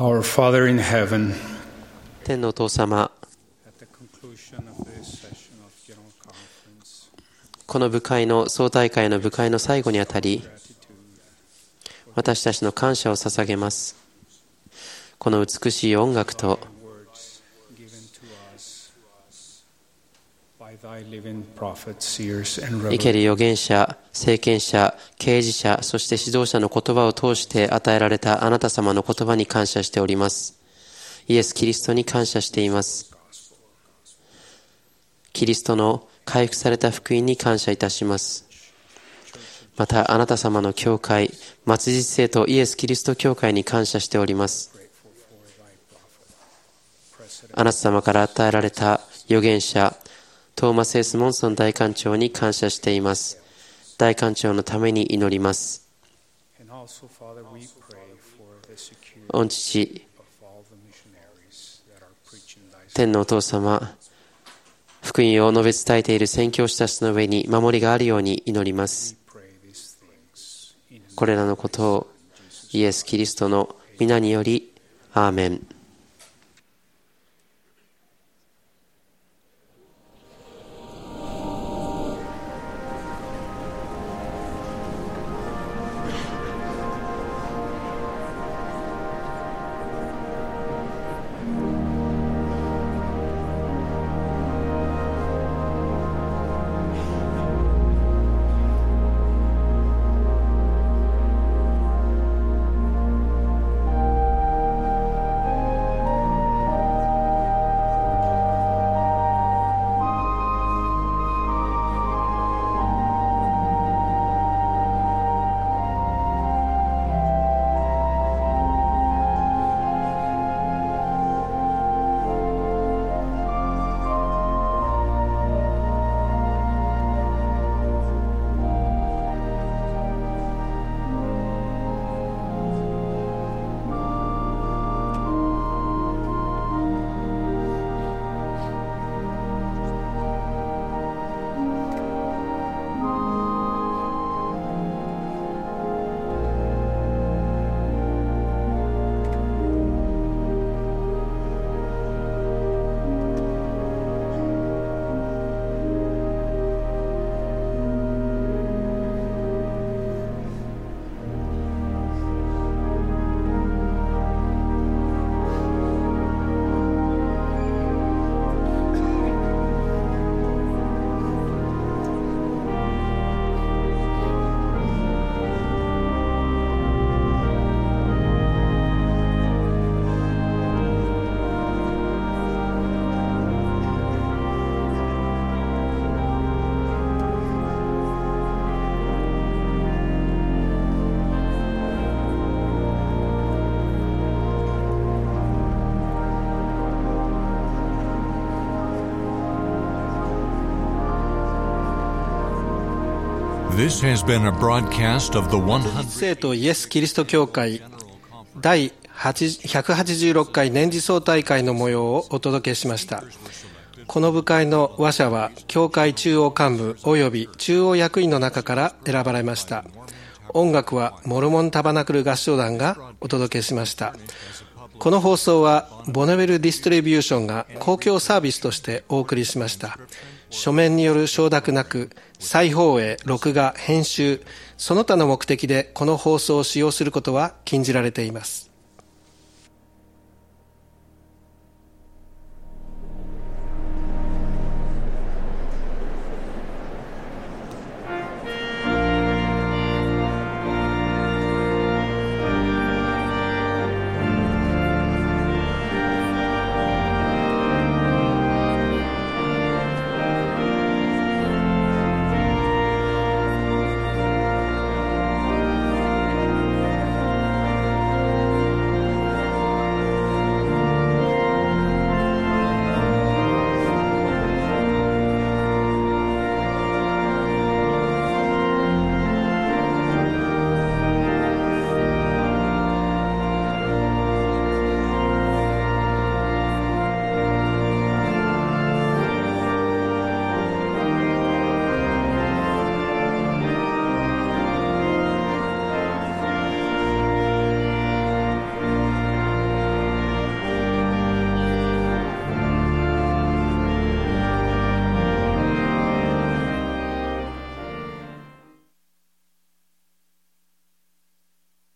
[SPEAKER 14] Our Father in heaven,
[SPEAKER 13] 天のお父様、この部会の総大会の部会の最後にあたり、私たちの感謝を捧げます。この美しい音楽と生ける預言者、聖賢者、啓示者、そして指導者の言葉を通して与えられたあなた様の言葉に感謝しております。イエス・キリストに感謝しています。キリストの回復された福音に感謝いたします。またあなた様の教会、末日聖とイエス・キリスト教会に感謝しております。あなた様から与えられた預言者、トーマス・エス・モンソン大官長に感謝しています。大官長のために祈ります。御父、天のお父様、福音を述べ伝えている宣教師たちの上に守りがあるように祈ります。これらのことをイエス・キリストの皆により、アーメン。
[SPEAKER 1] This has been a broadcast of the 聖とイエス・キリスト教会第ひゃくはちじゅうろっかい年次総大会の模様をお届けしました。この部会の話者は教会中央幹部および中央役員の中から選ばれました。音楽はモルモンタバナクル合唱団がお届けしました。この放送はボネベルディストリビューションが公共サービスとしてお送りしました。書面による承諾なく再放映、録画、編集、その他の目的でこの放送を使用することは禁じられています。